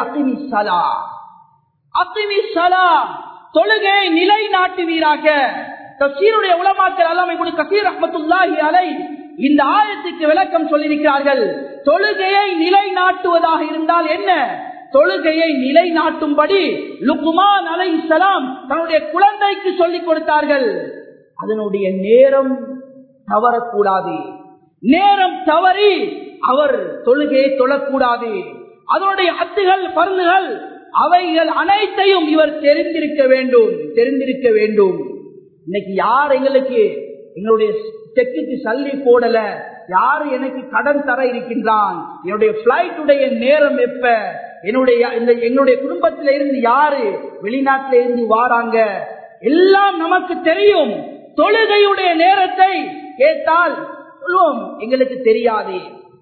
அகிமி ஸலா, தொழுகையை நிலைநாட்டுவீராக. தஃசீருடைய உலமாக்கள் அல்லாஹ் இப்னு கஸீர் ரஹ்மத்துல்லாஹி அலைஹி இந்த ஆயத்துக்கு விளக்கம் சொல்லியிருக்கிறார்கள். தொழுகையை நிலைநாட்டுவதாக இருந்தால் என்ன? தொழுகையை நிலைநாட்டும்படி லுக்மான் அலைஹிஸ்ஸலாம் தன்னுடைய குழந்தைக்கு சொல்லிக் கொடுத்தார்கள். அதனுடைய நேரம் தவறக்கூடாது. நேரம் தவறி அவர் தொழுகையை தொழக்கூடாது. அதனுடைய ஹத்துகள் பருந்துகள் அவைகள் அனைத்தையும் இவர் தெரிந்திருக்க வேண்டும். இன்னைக்கு யார் எங்களுடைய செக்குக்கு சல்லி போடல, யாரு எனக்கு கடன் தர இருக்கின்றான், என்னுடைய பிளைட்டுடைய நேரம் எப்ப, எங்களுடைய குடும்பத்தில இருந்து யாரு வெளிநாட்டில இருந்து வாராங்க, எல்லாம் நமக்கு தெரியும். தொழுகையுடைய நேரத்தை கேட்டால் சொல்லுவோம் எங்களுக்கு தெரியாது.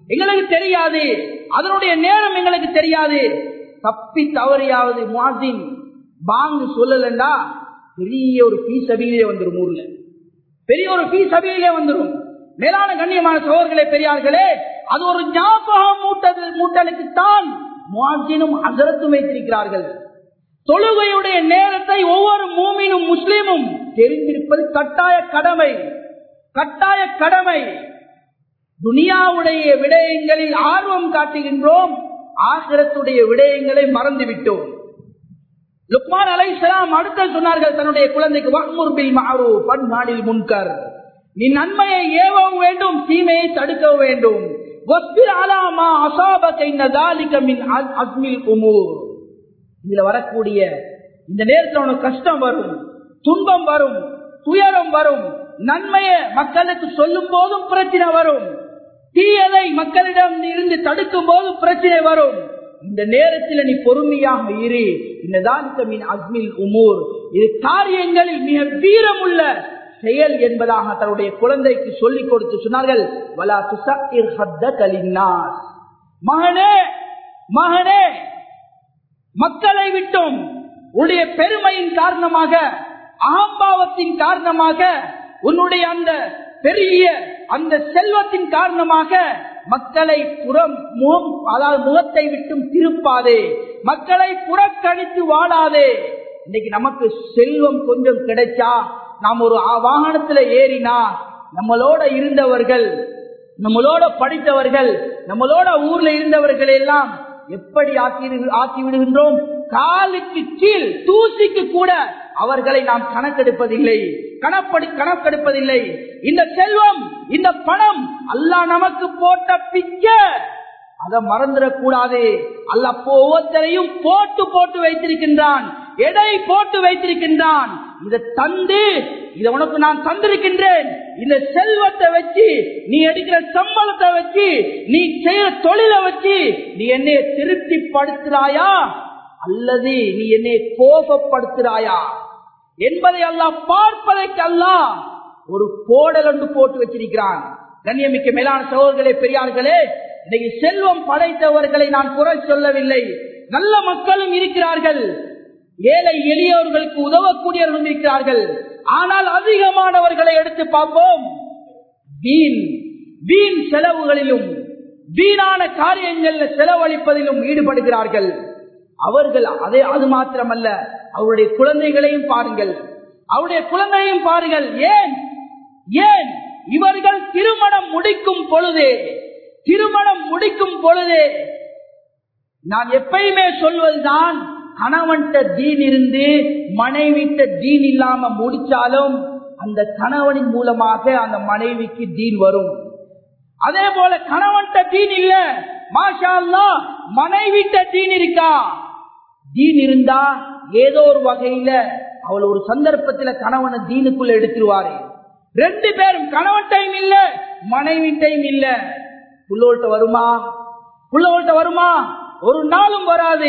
எங்களுக்கு தெரியாது, அதனுடைய நேரம் எங்களுக்கு தெரியாது. தப்பி தவறியாவது முஅஸ்ஸின் பாங்கு சொல்லலண்டா பெரிய ஒரு ஃபீஸபிலே வந்துரும், ஊர்ல பெரிய ஒரு ஃபீஸபிலே வந்துரும். மேலான கண்ணியமான சகோதரர்களே, பெரியார்களே, அது ஒரு ஞாபகம் மூட்டலுக்கு தான் முஅஸ்ஸினும் ஹஸரத்தும் வைத்திருக்கிறார்கள். தொழுகையுடைய நேரத்தை ஒவ்வொரு மூமினும் முஸ்லிமும் தெரிந்திருப்பது கட்டாய கடமை, கட்டாய கடமை. துனியாவுடைய விடயங்களில் ஆர்வம் காட்டுகின்றோம், ஆகிரத்துடைய விடயங்களை மறந்துவிட்டோம். லுக்மான் அலைஹிஸ்ஸலாம் அடுத்து சொன்னார்கள் தன்னுடைய குழந்தைக்கு, வஅ்முர் பில் மஅரூஃப் வன்ஹில் முன்கர், நீ நன்மையை ஏவவும் வேண்டும், தீமையை தடுக்கவும் வேண்டும். வஸ்பிர் அலா மா அஸாபக இன்ன ذلك மின் அஸ்மில் உமூர். இதுல வரக்கூடிய இந்த நேரத்தில் உனக்கு கஷ்டம் வரும், துன்பம் வரும், துயரம் வரும். நன்மையை மக்களுக்கு சொல்லும் போதும் பிரச்சனை வரும், தீயதை மக்களிடம் இருந்து தடுக்கும் போதும் பிரச்சனை வரும். இந்த நேரத்தில் நீ பொறுமையாக இரு. இன்னதான் அஸ்மில் உமூர், இது காரியங்களில் மிக வீரமுள்ள செயல் என்பதாக தன்னுடைய குழந்தைக்கு சொல்லிக் கொடுத்து சொன்னார்கள். வலா துஸஇர் ஹத்தக லின்னாஸ், மகனே மகனே, மக்களை விட்டும் உன்னுடைய பெருமையின் காரணமாக, அகம்பாவத்தின் காரணமாக, உன்னுடைய அந்த பெரிய அந்த செல்வத்தின் காரணமாக மக்களை முகத்தை விட்டும் திருப்பாதே, மக்களை புறக்கணித்து வாழாதே. இன்னைக்கு நமக்கு செல்வம் கொஞ்சம் கிடைச்சா, நாம் ஒரு வாகனத்துல ஏறினா, நம்மளோட இருந்தவர்கள், நம்மளோட படித்தவர்கள், நம்மளோட ஊர்ல இருந்தவர்கள் எல்லாம் எப்படி ஆக்கி விடுகின்றோம்? காலுக்கு கீழ் தூசிக்கு கூட அவர்களை நாம் கணக்கெடுப்பதில்லை. இந்த செல்வம், இந்த பணம் அல்லாஹ் நமக்கு போட்ட பிச்சை, அதை மறந்துடக்கூடாது. அல்லாஹ் ஒவ்வொருத்தரையும் போட்டு போட்டு வைத்திருக்கின்றான், எடை போட்டு வைத்திருக்கின்றான். இதை தந்து, இதை உனக்கு நான் தந்திருக்கின்றேன். இந்த செல்வத்தை வச்சு, நீ எடுக்கிற சம்பளத்தை வச்சு, நீ செய்யற தொழிலை வச்சு நீ என்னை திருப்திப்படுத்துறாயா அல்லது நீ என்னை கோபப்படுத்துறாயா என்பதை அல்லாஹ் பார்ப்பதற்கு அல்லாஹ் ஒரு போடல் ஒன்று போட்டு வச்சிருக்கிறான். கண்ணியமிக்க மேலான சகோதரர்களே, பெரியார்களே, இன்னைக்கு செல்வம் படைத்தவர்களை நான் குறை சொல்லவில்லை. நல்ல மக்களும் இருக்கிறார்கள், ஏழை எளியவர்களுக்கு உதவக்கூடியவர்களும் இருக்கிறார்கள். ஆனால் அதிகமானவர்களை எடுத்து பார்ப்போம், வீண் செலவுகளிலும் வீணான காரியங்களில் செலவழிப்பதிலும் ஈடுபடுகிறார்கள். அவர்கள் அது மாத்திரமல்ல, அவருடைய குழந்தைகளையும் பாருங்கள், அவருடைய குழந்தையும் பாருங்கள். ஏன் இவர்கள் திருமணம் முடிக்கும் பொழுதே நான் எப்பயுமே சொல்வதுதான், கணவன்கிட்ட தீன் இருந்து மனைவிட்ட தீன் இல்லாம முடிச்சாலும் அந்த கணவனின் மூலமாக அந்த மனைவிக்கு தீன் வரும். அதே போல கணவன்கிட்ட தீன் இல்ல, மாஷா அல்லாஹ் மனைவிட்ட தீன் இருக்கா, தீன் இருந்தா ஏதோ ஒரு வகையில அவள் ஒரு சந்தர்ப்பத்தில் கணவனை தீனுக்குள்ள எடுத்துருவாரு. ரெண்டு பேரும் கணவன்டையும் இல்ல, மனைவிட்டையும் இல்ல, புள்ளோட்ட வருமா? ஒரு நாளும்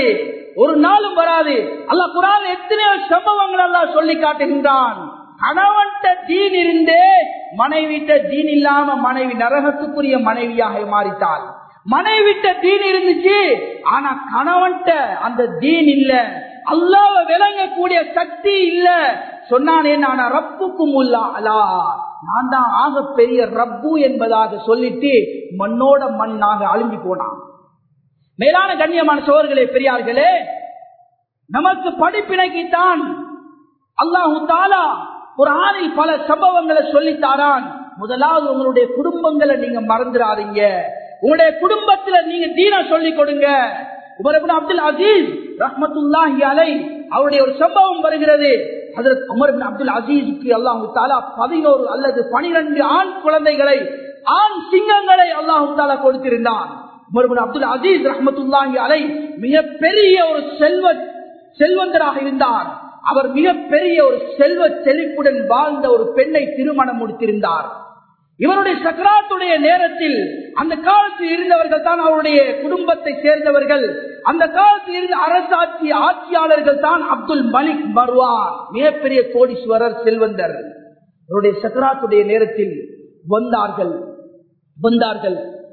வராது. அல்லாஹ் குர்ஆன்ல எத்தனையோ சம்பவங்கள் அல்லாஹ் சொல்லி காட்டுகின்றான். கணவன்கிட்ட தீன் இருந்தே மனைவிட்ட தீன் இல்லாம மனைவி நரகத்துக்குரிய மனைவியாக மாறிட்டாள். மனைவிட்ட தீன் இருந்துச்சு, ஆனா கணவன்கிட்ட அந்த தீன் இல்ல, அல்லாஹ்வை விளங்கக்கூடிய சக்தி இல்ல. சொன்னானே, நான் ரப்புக்கும் அல்லா, நான் தான் ஆக பெரிய ரப்பு என்பதாக சொல்லிட்டு மண்ணோட மண்ணாக அழும்பி போனான். மேலான கண்ணியமான சோர்களே, பெரியார்களே, நமக்கு படிப்பினைக்குத்தான் அல்லாஹு தஆலா குர்ஆனில் பல சம்பவங்களை சொல்லித்தாரான். முதலாவது, உங்களுடைய குடும்பங்களை நீங்க மறந்துடாதீங்க, உங்களுடைய குடும்பத்துல நீங்க தீன சொல்லிக் கொடுங்க. உமர் இப்னு அப்துல் அசீஸ் ரஹ்மத்துல்லாஹி அலைஹி அவருடைய ஒரு சம்பவம் வருகிறது. ஹஜ்ரத் உமர் இப்னு அப்துல் அசீஸ்க்கு அல்லாஹு தஆலா 11 அல்லது 12 ஆண் குழந்தைகளை, ஆண் சிங்கங்களை அல்லாஹு தஆலா கொடுத்திருந்தான். உமர் இப்னு அப்துல் அசீஸ் ரஹ்மத்துல்லாஹி அலைஹி மிகப்பெரிய ஒரு செல்வந்தராக இருந்தார். அவர் மிகப்பெரிய ஒரு செல்வ செழிப்புடன் வாழ்ந்த ஒரு பெண்ணை திருமணம் முடித்திருந்தார். இவருடைய சக்கராத்துடைய நேரத்தில் அந்த காலத்தில் இருந்தவர்கள் தான் அவருடைய குடும்பத்தை சேர்ந்தவர்கள். அந்த காலத்தில் இருந்த ஆட்சியாளர்கள் தான் அப்துல் மலிக் மர்வான், மிகப்பெரிய கோடீஸ்வரர் செல்வந்தர். அவருடைய சக்கராத்துடைய நேரத்தில் வந்தார்கள்.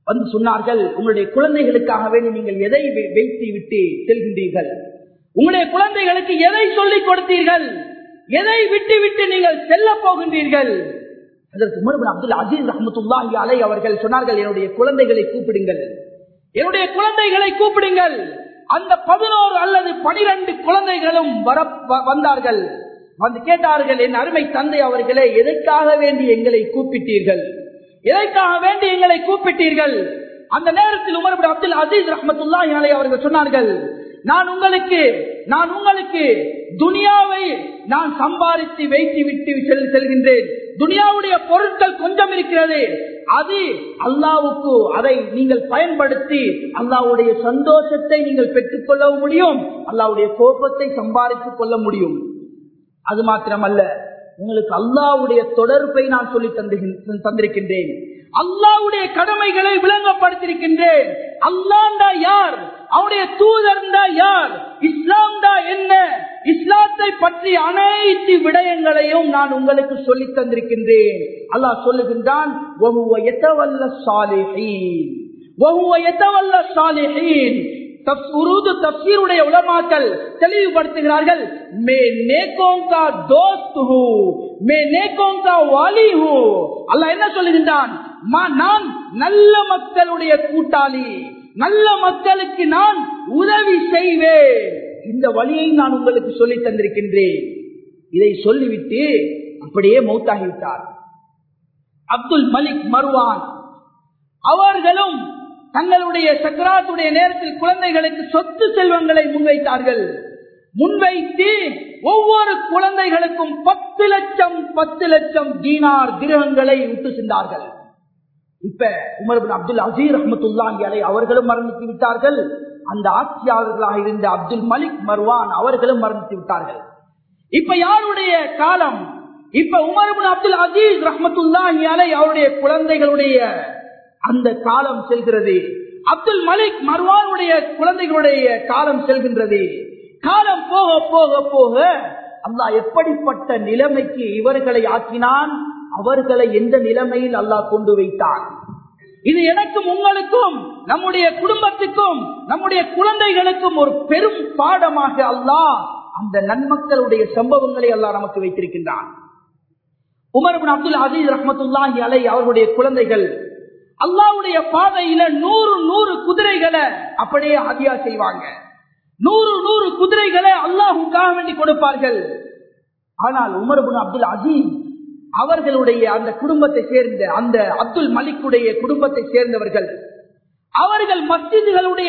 வந்து சொன்னார்கள், உங்களுடைய குழந்தைகளுக்காக வேண்டி நீங்கள் எதை வைத்து விட்டு செல்கின்றீர்கள்? உங்களுடைய குழந்தைகளுக்கு எதை சொல்லிக் கொடுத்தீர்கள்? எதை விட்டு விட்டு நீங்கள் செல்ல போகின்றீர்கள்? அதற்கு உமர் இப்னு அப்துல் அசீஸ் ரஹ்மத்துல்லாஹி அலைஹி அவர்கள் சொன்னார்கள், என்னுடைய குழந்தைகளை கூப்பிடுங்கள், என்னுடைய குழந்தைகளை கூப்பிடுங்கள். அந்த 11 அல்லது 12 குழந்தைகளும் வந்தார்கள். வந்து கேட்டார்கள், என் அருமை தந்தை அவர்களே, எதற்காக வேண்டி எங்களை கூப்பிட்டீர்கள்? எதற்காக வேண்டி எங்களை கூப்பிட்டீர்கள்? அந்த நேரத்தில் உமர் இப்னு அப்துல் அசீஸ் ரஹ்மத்துல்லாஹி அலைஹி அவர்கள் சொன்னார்கள், நான் உங்களுக்கு துனியாவை நான் சம்பாதித்து வைத்து விட்டு செல்கின்றேன். துனியாவுடைய பொருட்கள் கொஞ்சம் இருக்கிறது, அது அல்லாஹ்வுக்கு அதை நீங்கள் பயன்படுத்தி அல்லாஹ்வுடைய சந்தோஷத்தை நீங்கள் பெற்றுக் கொள்ள முடியும், அல்லாஹ்வுடைய கோபத்தை சம்பாதித்துக் கொள்ள முடியும். அது மாத்திரமல்ல, உங்களுக்கு அல்லாஹ்வுடைய தொடர்பை நான் சொல்லி தந்திருக்கின்றேன், அல்லாஹ்வுடைய கடமைகளை விளங்கப்படுத்திருக்கின்றேன். அல்லாஹ்டா யார், அவருடைய தூதர்டா யார், இஸ்லாம்டா என்ன, இஸ்லாத்தை பற்றி அனைத்து விடயங்களையும் நான் உங்களுக்கு சொல்லி தந்திருக்கின்றேன். அல்லாஹ் சொல்லுகின்றான், வஹுவ யதவல்ல ஸாலிஹீன். தஃப்ஸீருடைய உலமாக்கள் தெளிவுபடுத்துகிறார்கள், மே நேகோं का दोस्त हूं, मैं नेकों का वाली हूं. அல்லாஹ் என்ன சொல்லுகின்றான், நான் நல்ல மக்களுடைய கூட்டாளி, நல்ல மக்களுக்கு நான் உதவி செய்வேன், இந்த வழியை நான் உங்களுக்கு சொல்லி தந்திருக்கின்றேன். இதை சொல்லிவிட்டு அப்படியே மௌத்தாகிவிட்டார். அப்துல் மலிக் மர்வான் அவர்களும் தங்களுடைய சக்கராத்துடைய நேரத்தில் குழந்தைகளுக்கு சொத்து செல்வங்களை முன்வைத்தார்கள். முன்வைத்து ஒவ்வொரு குழந்தைகளுக்கும் 10 லட்சம் தீனார் திரகங்களை விட்டு சென்றார்கள். இப்ப உமர் இப்னு அப்துல் அசீஸ் ரஹ்மத்துல்லாஹி அலைஹி அவர்களும் மரணித்து விட்டார்கள். அந்த ஆட்சியாளர்களாக இருந்த அப்துல் மலிக் மர்வான் அவர்களும் மரணித்து விட்டார்கள். இப்ப யாருடைய காலம்? இப்ப உமர் இப்னு அப்துல் அசீஸ் ரஹ்மத்துல்லாஹி அலைஹி அவருடைய குழந்தைகளுடைய அந்த காலம் செல்கிறது. அப்துல் மலிக் மர்வானுடைய குழந்தைகளுடைய காலம் செல்கின்றது. காலம் போக போக போக அல்லாஹ் எப்படிப்பட்ட நிலைமைக்கு இவர்களை ஆக்கினான், அவர்களை எந்த நிலைமையில் அல்லாஹ் கொண்டு வைத்தான். இது எனக்கும் உங்களுக்கும் நம்முடைய குடும்பத்துக்கும் நம்முடைய குழந்தைகளுக்கும் ஒரு பெரும் பாடமாக அல்லாஹ் அந்த நன்மக்களுடைய சம்பவங்களை அல்லாஹ் நமக்கு வைத்திருக்கின்றான். உமர் இப்னு அப்துல் அசீஸ் ரஹ்மத்துல்லாஹி அலைஹி அவர்களுடைய குழந்தைகள் அல்லாஹ்வுடைய பாதையில 100 குதிரைகளை அப்படியே ஹதியா செய்வாங்க. 100 குதிரைகளை அல்லாஹ்வுக்காக வேண்டி கொடுப்பார்கள். ஆனால் உமர் இப்னு அப்துல் அசீஸ் அவர்களுடைய அந்த குடும்பத்தை சேர்ந்த அந்த அப்துல் மலிக்குடைய குடும்பத்தை சேர்ந்தவர்கள் அவர்கள் மஸ்ஜிதுடைய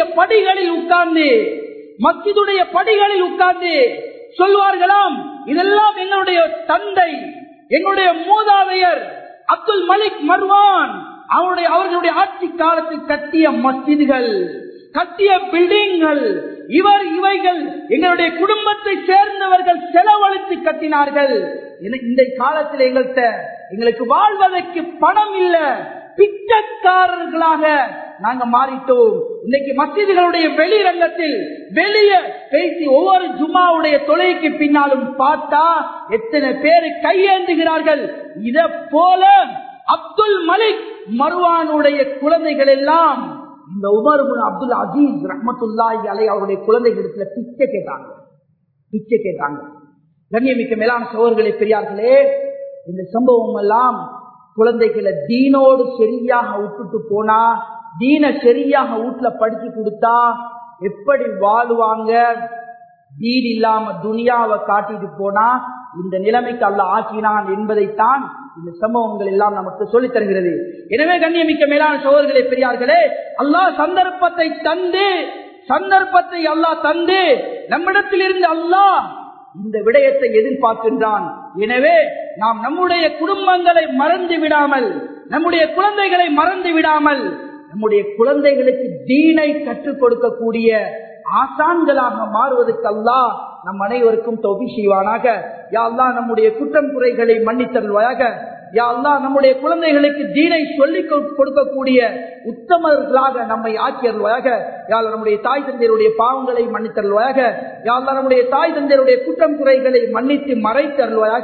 படிகளில் உட்கார்ந்து சொல்வார்களாம், இதெல்லாம் எங்களுடைய தந்தை, எங்களுடைய மூதாதையர் அப்துல் மலிக் மர்வான் அவர்களுடைய ஆட்சி காலத்தில் கட்டிய மஸ்ஜிதுகள், கட்டிய பில்டிங்கள், இவைகள் எங்களுடைய குடும்பத்தை சேர்ந்தவர்கள் செலவழித்து கட்டினார்கள். இந்த காலத்தில் எங்களுக்கு வாழ்வதற்கு பணம் இல்ல, பிச்சைக்காரர்களாக நாங்க மாறிட்டோம். இன்னைக்கு மஸ்ஜிதுகளுடைய வெளிரங்கத்தில் வெளியே பேசி ஒவ்வொரு ஜும்மாவுடைய தொலைக்கு பின்னாலும் பார்த்தா எத்தனை பேரு கையேந்துகிறார்கள். இத போல அப்துல் மலிக் மர்வானுடைய குழந்தைகள் எல்லாம் இந்த உமர் இப்னு அப்துல் அசீஸ் ரஹ்மத்துல்லாஹி அலைஹி அவருடைய குழந்தைகளிடத்துல பிச்சை கேட்டாங்க. கண்ணியமிக்க மேலான சகோதரர்களே, பெரியார்களே, இந்த சம்பவம் எல்லாம் குழந்தைகளை தீனோடு சரியாக விட்டுட்டு போனா, தீன சரியாக வீட்டுல படிச்சு கொடுத்தா எப்படி வாழுவாங்க, தீன் இல்லாம துனியாவை காட்டிட்டு போனா இந்த நிலைமைக்கு அல்லாஹ் ஆக்கினான் என்பதைத்தான் இந்த சம்பவங்கள் எல்லாம் நமக்கு சொல்லித் தருகிறது. எனவே கண்ணியமிக்க மேலான சகோதரர்களே, பெரியார்களே, அல்லாஹ் சந்தர்ப்பத்தை அல்லாஹ் தந்து நம்மிடத்தில் இருந்து அல்லாஹ் இந்த விடயத்தை எதிர்பார்க்கின்றான். எனவே நாம் நம்முடைய குடும்பங்களை மறந்து விடாமல், நம்முடைய குழந்தைகளை மறந்து விடாமல், நம்முடைய குழந்தைகளுக்கு தீனை கற்றுக் கொடுக்கக்கூடிய ஆசான்களாக மாறுவதற்கு அல்லாஹ் நம் அனைவருக்கும் தௌஃபீக் செய்வானாக. யா அல்லாஹ் நம்முடைய குற்றம் குறைகளை மன்னித்தருள்வாயாக. யா அல்லாஹ் நம்முடைய குழந்தைகளுக்கு தீனை சொல்லிக் கொடுக்கக்கூடிய உத்தமர்களாக நம்மை ஆக்கியருள்வாயாக. யா அல்லாஹ் நம்முடைய தாய் தந்தையருடைய பாவங்களை மன்னித்தருள்வாயாக. யா அல்லாஹ் நம்முடைய தாய் தந்தையருடைய குற்றம் குறைகளை மன்னித்து மறைத்தருள்வாயாக.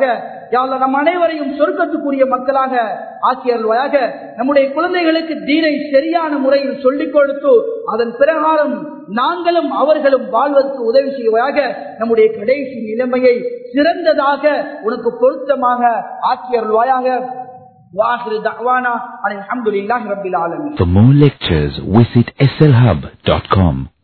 யா அல்லாஹ் நம் அனைவரையும் சொர்க்கத்துக்குரிய மக்களாக ஆக்கியருள்வாயாக. நம்முடைய குழந்தைகளுக்கு தீனை சரியான முறையில் சொல்லிக் கொடுத்து அதன் பிரகாரம் நாங்களும் அவர்களும் வாழ்வதற்கு உதவி செய்வாயாக. நம்முடைய கடைசி நிலைமையை சிறந்ததாக உனக்கு பொருத்தமாக ஆக்கியருள்வாயாக. وآخر دعوانا الحمد لله رب العالمين. For more lectures, visit slhub.com.